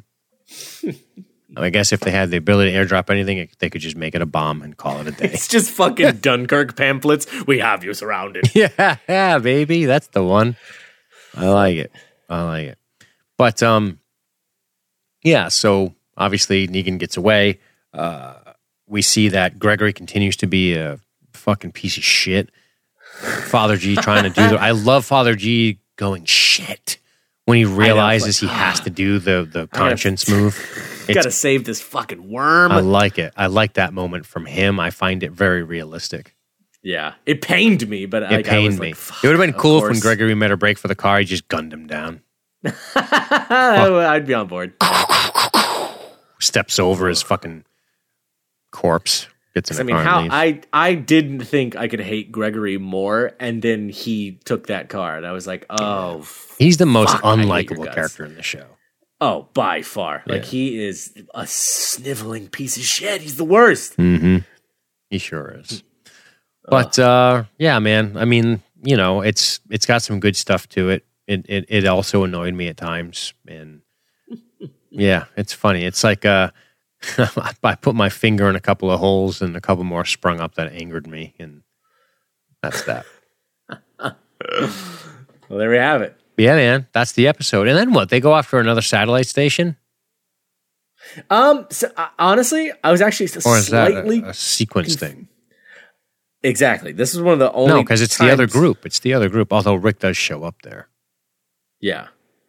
I guess if they had the ability to airdrop anything, they could just make it a bomb and call it a day. It's just fucking Dunkirk pamphlets. We have you surrounded. yeah, yeah, baby, that's the one. I like it. I like it. But um, yeah. So obviously Negan gets away. Uh, we see that Gregory continues to be a fucking piece of shit. Father G trying to do the. I love Father G going shit when he realizes like, he has to do the the conscience move. Got to save this fucking worm. I like it. I like that moment from him. I find it very realistic. Yeah, it pained me, but It like, I pained was me. like, fuck, it would have been of cool if course. when Gregory made a break for the car, he just gunned him down. I'd be on board. Steps over his fucking corpse. Gets in I the mean, car how and leaves. I I didn't think I could hate Gregory more, and then he took that car, and I was like, oh, He's the most fuck, I hate your unlikable guts. character in the show. oh, by far, like Yeah. he is a sniveling piece of shit. He's the worst. Mm-hmm. He sure is. But uh, yeah, man. I mean, you know, it's it's got some good stuff to it. It it, it also annoyed me at times, and yeah, it's funny. It's like uh, I put my finger in a couple of holes, and a couple more sprung up that angered me, and that's that. Well, there we have it. Yeah, man. That's the episode. And then what? They go after another satellite station, Um, so, uh, honestly, I was actually or is that slightly a, a sequence thing? exactly. This is one of the only No, because it's the other times- group. It's the other group. Although Rick does show up there. Yeah,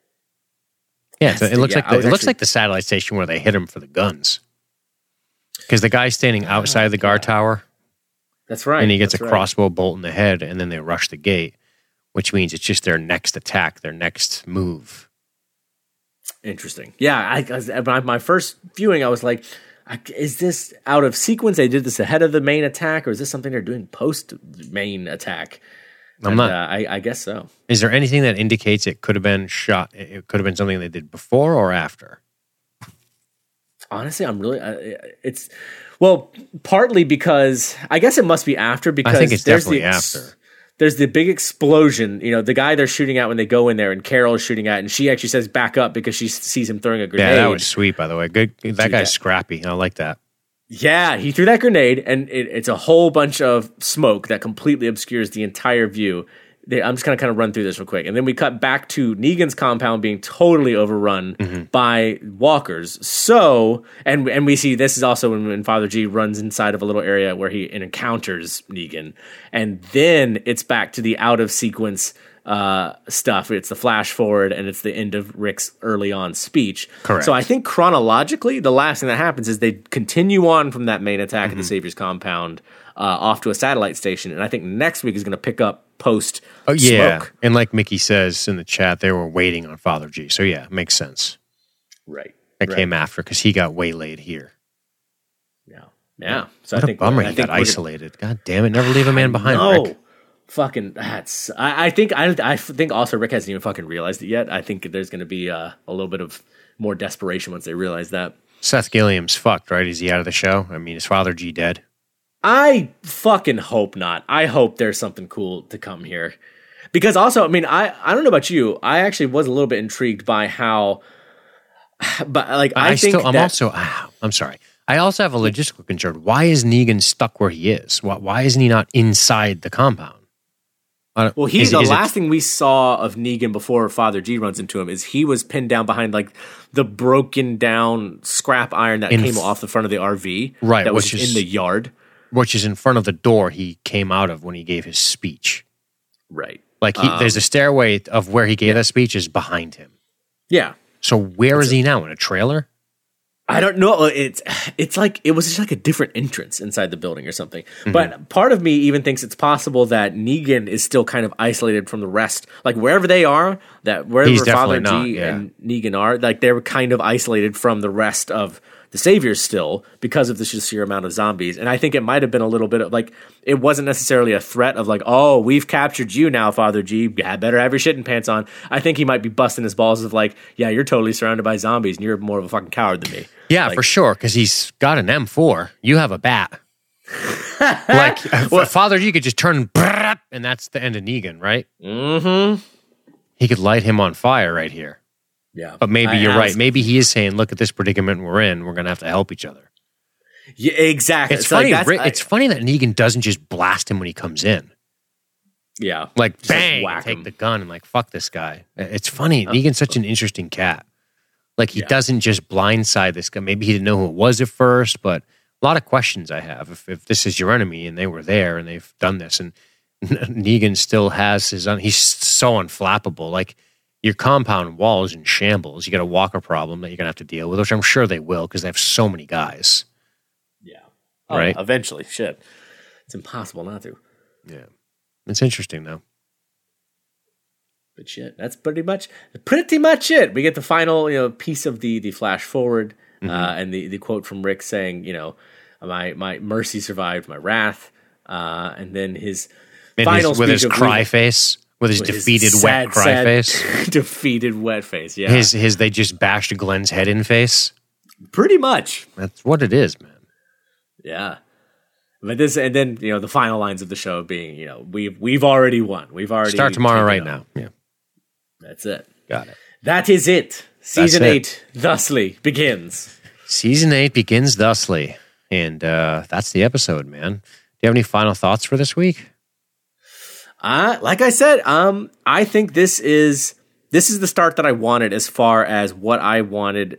Yeah, so it That's the- looks yeah, like I the, was it looks actually- like the satellite station where they hit him for the guns. Because the guy's standing outside the guard tower, that's right. and he gets that's a right. crossbow bolt in the head, and then they rush the gate, which means it's just their next attack, their next move. Interesting. Yeah, I, I was- my, my first viewing, I was like, I, is this out of sequence? They did this ahead of the main attack, or is this something they're doing post main attack? I'm And, not. Uh, I, I guess so. Is there anything that indicates it could have been shot? It could have been something they did before or after? Honestly, I'm really. Uh, it's well, partly because I guess it must be after because I think it's there's definitely the ex- after. There's the big explosion. You know, the guy they're shooting at when they go in there, and Carol is shooting at, and she actually says back up because she sees him throwing a grenade. Yeah, that was sweet. By the way, good. That Dude, guy's that- scrappy. I like that. Yeah, he threw that grenade, and it, it's a whole bunch of smoke that completely obscures the entire view. They, I'm just going to kind of run through this real quick. And then we cut back to Negan's compound being totally overrun Mm-hmm. by walkers. So, and and we see this is also when, when Father G runs inside of a little area where he encounters Negan. And then it's back to the out of sequence uh, stuff. It's the flash forward, and it's the end of Rick's early on speech. Correct. So I think chronologically, the last thing that happens is they continue on from that main attack Mm-hmm. at the Savior's compound uh, off to a satellite station. And I think next week is going to pick up post Oh yeah, smoke. and like Mickey says in the chat, they were waiting on Father G. So yeah, makes sense. Right. It right. came after because he got waylaid here. Yeah. Yeah. So What I a think bummer I he think got we're gonna- isolated. God damn it! Never leave a man behind. No. Rick. Fucking that's I, I think I I think also Rick hasn't even fucking realized it yet. I think there's gonna be uh, a little bit of more desperation once they realize that. Seth Gilliam's fucked, right? Is he out of the show? I mean, is Father G dead? I fucking hope not. I hope there's something cool to come here. Because also, I mean, I, I don't know about you. I actually was a little bit intrigued by how, but like, I, I, think still, I'm that, also, ah, I'm sorry. I also have a logistical concern. Why is Negan stuck where he is? Why, why isn't he not inside the compound? Well, he is- the is it- last thing we saw of Negan before Father G runs into him is he was pinned down behind like the broken down scrap iron that In came f- off the front of the R V, Right, That was which just is- in the yard, which is in front of the door he came out of when he gave his speech. right? Like he, Um, there's a stairway of where he gave that speech is behind him. Yeah, So where is he now? In a trailer? I don't know. It's it's like it was just like a different entrance inside the building or something. Mm-hmm. But part of me even thinks it's possible that Negan is still kind of isolated from the rest. Like wherever they are, that wherever He's Father definitely G not, yeah. and Negan are, like they're kind of isolated from the rest of the Saviors still because of the sheer amount of zombies. And I think it might have been a little bit of like it wasn't necessarily a threat of like, oh, we've captured you now, Father G. Yeah, better have your shitting pants on. I think he might be busting his balls of like, yeah, you're totally surrounded by zombies and you're more of a fucking coward than me. Yeah, Like- for sure, because he's got an M four. You have a bat. Like, well, Father G could just turn, brrrr, and that's the end of Negan, right? Mm-hmm. He could light him on fire right here. Yeah. But maybe I you're right. asked- Maybe he is saying, look at this predicament we're in. We're going to have to help each other. Yeah, exactly. It's So, like, funny. that's- Rick- I- it's funny that Negan doesn't just blast him when he comes in. yeah. Like, Just, like, bang, whack take him. the gun and like, fuck this guy. It's funny. Negan's such an interesting cat. Like, he Yeah. doesn't just blindside this guy. Maybe he didn't know who it was at first, but a lot of questions I have. If, if this is your enemy and they were there and they've done this, and Negan still has his own, he's so unflappable. Like, your compound wall is in shambles. You got a walker problem that you're going to have to deal with, which I'm sure they will because they have so many guys. Yeah. Right? Oh, eventually. Shit. It's impossible not to. Yeah. It's interesting, though. But shit, that's pretty much pretty much it. We get the final, you know, piece of the the flash forward, Mm-hmm. uh, and the, the quote from Rick saying, you know, my my mercy survived my wrath, uh, and then his And final his, with speech his of cry leaving- face, with his with his defeated sad, wet cry sad, face. defeated wet face. Yeah, His his they just bashed Glenn's head in face. pretty much. That's what it is, man. Yeah. But this, and then you know the final lines of the show being, you know, we've we've already won. We've already Start tomorrow taken right over. now. Yeah. That's it. Got it. That is it. Season it. eight thusly begins. Season eight begins thusly. And uh, that's the episode, man. Do you have any final thoughts for this week? Uh, like I said, um, I think this is this is the start that I wanted as far as what I wanted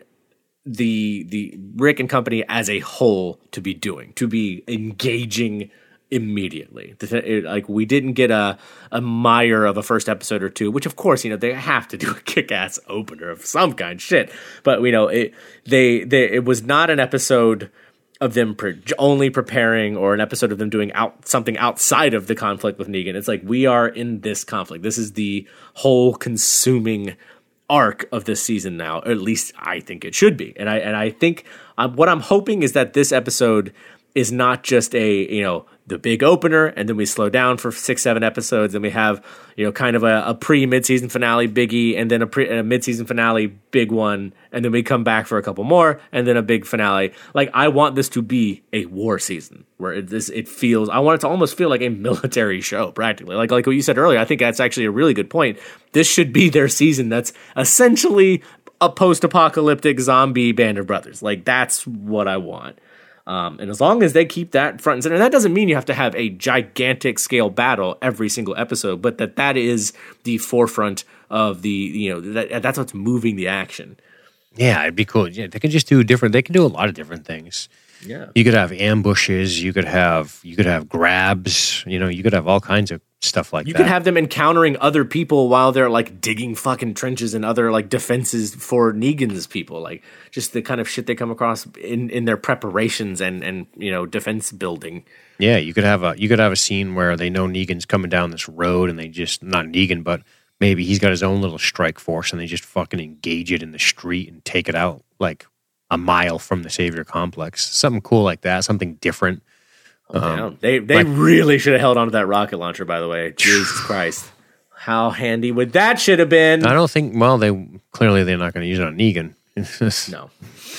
the the Rick and company as a whole to be doing, to be engaging immediately. The th- it- Like we didn't get a a mire of a first episode or two, which of course you know they have to do a kick-ass opener of some kind, shit. But you know it they they it was not an episode of them pre- only preparing or an episode of them doing out something outside of the conflict with Negan. It's like we are in this conflict. This is the whole consuming arc of this season now, or at least I think it should be. And I and I think um, what I'm hoping is that this episode is not just a, you know, the big opener and then we slow down for six, seven episodes and we have, you know, kind of a, a pre mid-season finale biggie and then a pre a mid-season finale big one and then we come back for a couple more and then a big finale. Like I want this to be a war season where it this it feels I want it to almost feel like a military show practically. Like like what you said earlier, I think that's actually a really good point. This should be their season that's essentially a post-apocalyptic zombie Band of Brothers. Like that's what I want. Um, and as long as they keep that front and center, and that doesn't mean you have to have a gigantic scale battle every single episode, but that that is the forefront of the, you know, that, that's what's moving the action. Yeah, it'd be cool. Yeah, they could just do different. They could do a lot of different things. Yeah. You could have ambushes. You could have you could have grabs. You know, you could have all kinds of stuff like You that. could have them encountering other people while they're like digging fucking trenches and other like defenses for Negan's people. Like just the kind of shit they come across in, in their preparations and, and, you know, defense building. Yeah, you could have a you could have a scene where they know Negan's coming down this road, and they just not Negan, but maybe he's got his own little strike force, and they just fucking engage it in the street and take it out like a mile from the Savior complex. Something cool like that. Something different. Oh, Um, damn. They they like- really should have held on to that rocket launcher. By the way, Jesus Christ, how handy would that should have been? I don't think. Well, they clearly they're not going to use it on Negan. No,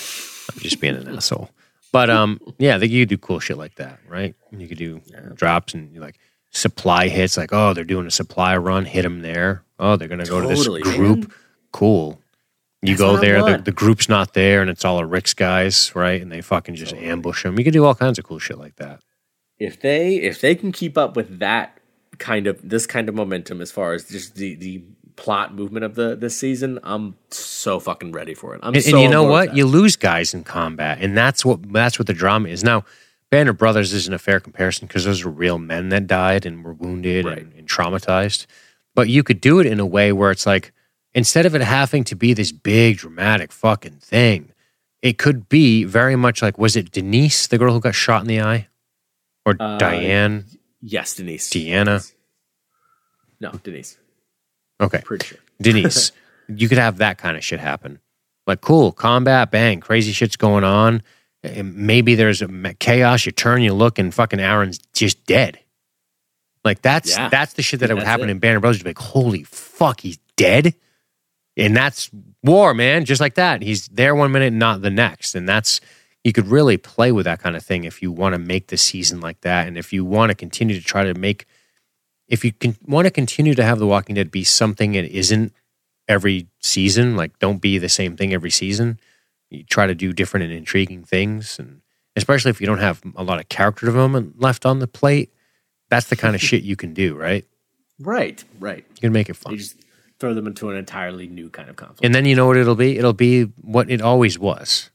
I'm just being an asshole. But um, yeah, they, you could do cool shit like that, right? You could do drops and you like supply hits. Like, oh, they're doing a supply run. Hit them there. Oh, they're going to go Totally, to this group. man. Cool. You That's go what I there. The, want. the group's not there, and it's all of Rick's guys, right? And they fucking just ambush them. You could do all kinds of cool shit like that. if they if they can keep up with that kind of this kind of momentum as far as just the the plot movement of the this season, I'm so fucking ready for it. I'm and, so and you know what? that. You lose guys in combat, and that's what that's what the drama is. Now, Band of Brothers isn't a fair comparison because those are real men that died and were wounded right. and, and traumatized. But you could do it in a way where it's like, instead of it having to be this big, dramatic fucking thing, it could be very much like, was it Denise, the girl who got shot in the eye? Or uh, Diane? Yes, Denise. Deanna? No, Denise. Okay. Pretty sure. Denise. You could have that kind of shit happen. Like, cool, combat, bang, crazy shit's going on. And maybe there's a chaos, you turn, you look, and fucking Aaron's just dead. Like, that's yeah. that's the shit that would happen it. in Band of Brothers. You'd be like, holy fuck, he's dead? And that's war, man, just like that. He's there one minute, not the next. And that's, you could really play with that kind of thing if you want to make the season like that. And if you want to continue to try to make, if you can, want to continue to have The Walking Dead be something it isn't every season, like don't be the same thing every season. You try to do different and intriguing things. And especially if you don't have a lot of character development left on the plate, that's the kind of shit you can do, right? Right, right. You can make it fun. You just throw them into an entirely new kind of conflict. And then you know what it'll be? It'll be what it always was.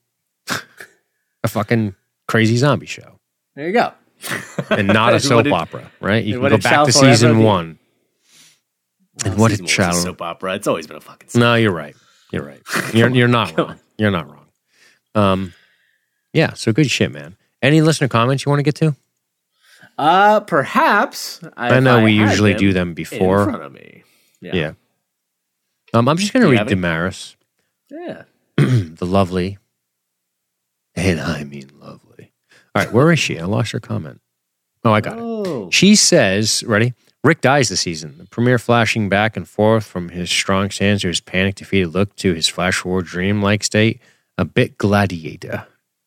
A fucking crazy zombie show. There you go. And not a soap did, opera, right? You can go back Child to Forever season be? one. Well, and what season did one was a Child... soap opera. It's always been a fucking soap No, you're right. You're right. You're, you're not wrong. You're not wrong. Um, yeah, so good shit, man. Any listener comments you want to get to? Uh, perhaps. I know I we had usually them do them before. in front of me. Yeah. Yeah. Um, I'm just going to Do you read have any? Damaris, Yeah. the lovely, and I mean lovely. All right, where is she? I lost her comment. Oh, I got it. Oh. She says, ready? Rick dies this season. The premiere flashing back and forth from his strong stance to his panic defeated look to his flash forward dream-like state. A bit gladiator.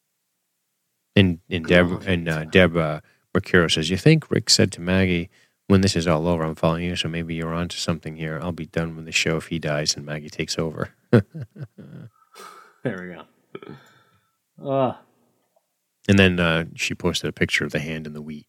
And, and Deb, and uh, Deb uh, Mercuro says, you think Rick said to Maggie, when this is all over, I'm following you, so maybe you're onto something here. I'll be done with the show if he dies and Maggie takes over. There we go. Uh. And then uh, she posted a picture of the hand in the wheat.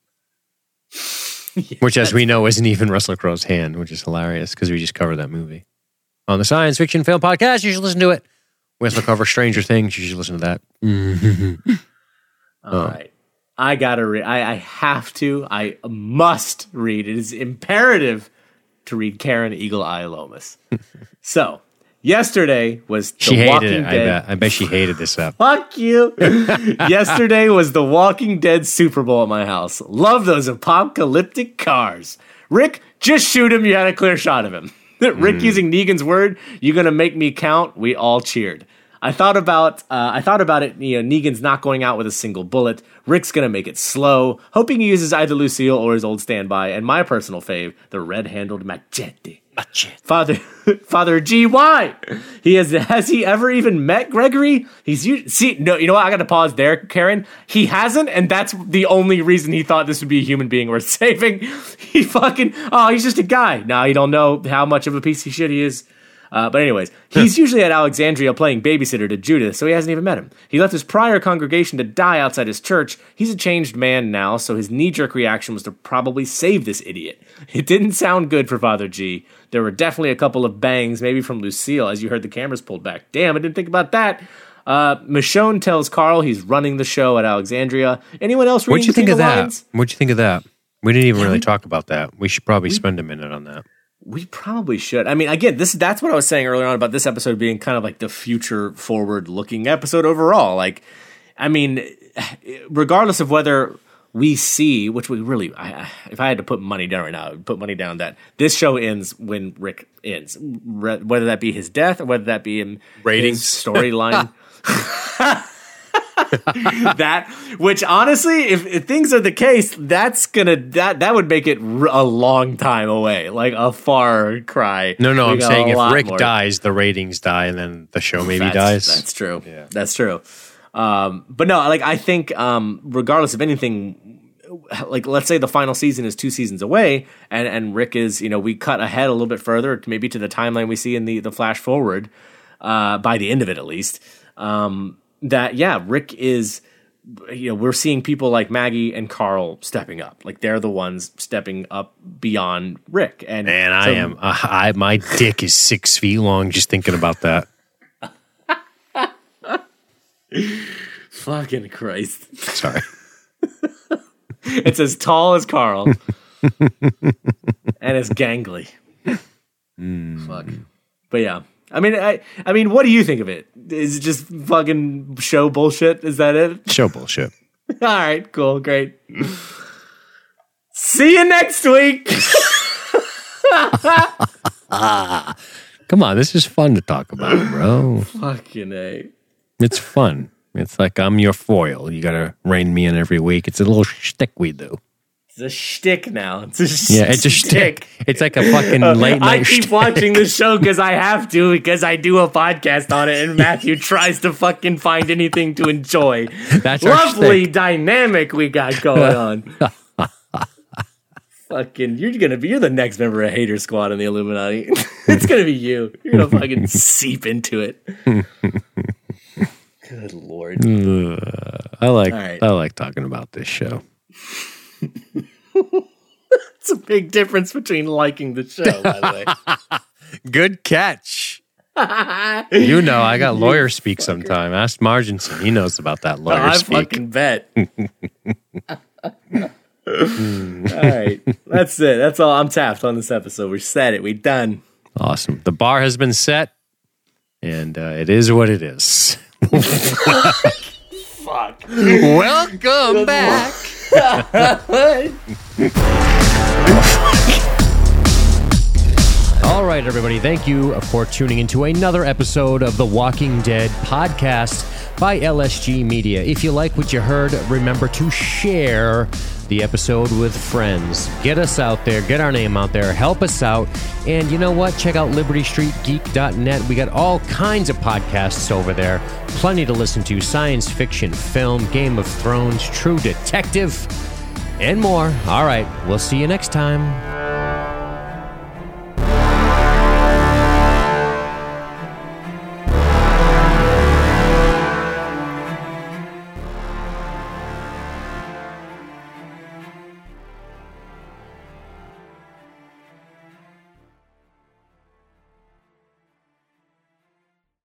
Yeah, which, as we know, isn't even Russell Crowe's hand, which is hilarious because we just covered that movie. On the Science Fiction Film Podcast, you should listen to it. We also cover Stranger Things. You should listen to that. All oh. right. I gotta read. I, I have to. I must read. It is imperative to read Karen Eagle Eye Lomas. So, yesterday was The she Walking hated it. Dead. I bet. I bet she hated this up. Fuck you. Yesterday was The Walking Dead Super Bowl at my house. Love those apocalyptic cars. Rick, just shoot him. You had a clear shot of him. Rick mm. using Negan's word, "You're gonna make me count." We all cheered. I thought about uh, I thought about it. You know, Negan's not going out with a single bullet. Rick's gonna make it slow, hoping he uses either Lucille or his old standby, and my personal fave, the red-handled machete. Machete. Father, Father G. Why? He has has he ever even met Gregory? He's u- see no. You know what? I got to pause there, Karen. He hasn't, and that's the only reason he thought this would be a human being worth saving. He fucking oh, he's just a guy. Now you don't know how much of a piece of shit he is. Uh, but anyways, he's usually at Alexandria playing babysitter to Judith, so he hasn't even met him. He left his prior congregation to die outside his church. He's a changed man now, so his knee-jerk reaction was to probably save this idiot. It didn't sound good for Father G. There were definitely a couple of bangs, maybe from Lucille, as you heard the cameras pulled back. Damn, I didn't think about that. Uh, Michonne tells Carl he's running the show at Alexandria. Anyone else reading What'd you think of that? lines? What'd you think of that? We didn't even really talk about that. We should probably spend a minute on that. We probably should. I mean, again, this that's what I was saying earlier on about this episode being kind of like the future forward looking episode overall. Like, I mean, regardless of whether we see, which we really, I, if I had to put money down right now, I would put money down that this show ends when Rick ends, whether that be his death or whether that be him ratings storyline. That, which honestly, if, if things are the case, that's gonna that that would make it r- a long time away, like a far cry. No, no, we I'm saying if Rick more. dies, the ratings die, and then the show maybe that's, dies. That's true. Yeah. That's true. Um, but no, like I think, um, regardless of anything, like let's say the final season is two seasons away, and and Rick is, you know, we cut ahead a little bit further, maybe to the timeline we see in the the flash forward, uh, by the end of it at least. Um, that yeah, Rick is you know, we're seeing people like Maggie and Carl stepping up. Like they're the ones stepping up beyond Rick. And Man, I so, am. Uh, I my dick is six feet long just thinking about that. Fucking Christ. Sorry. It's as tall as Carl. And as gangly. Mm. Fuck. But yeah. I mean, I, I mean, what do you think of it? Is it just fucking show bullshit? Is that it? Show bullshit. All right, cool, great. See you next week. Come on, this is fun to talk about, bro. Fucking A. It's fun. It's like I'm your foil. You gotta rein me in every week. It's a little shtick we do. It's a shtick now. It's a yeah, it's a shtick. It's like a fucking late night. I keep shtick. watching the show because I have to, because I do a podcast on it, and Matthew tries to fucking find anything to enjoy. That's our lovely shtick. dynamic we got going on. Fucking, you're gonna be you're the next member of Hater Squad in the Illuminati. It's gonna be you. You're gonna fucking seep into it. Good Lord. Uh, I like right. I like talking about this show. It's a big difference between liking the show, by the way. Good catch. You know, I got lawyer speak sometime. Ask Marginson. He knows about that lawyer Oh, I speak. fucking bet. All right. That's it. That's all. I'm tapped on this episode. We said it. We done. Awesome. The bar has been set, and uh, it is what it is. Fuck. Welcome back. All right, everybody. Thank you for tuning into another episode of the Walking Dead podcast by L S G Media. If you like what you heard, remember to share the episode with friends. Get us out there. Get our name out there. Help us out. And you know what? Check out liberty street geek dot net. We got all kinds of podcasts over there. Plenty to listen to. Science fiction, film, Game of Thrones, True Detective, and more. All right. We'll see you next time.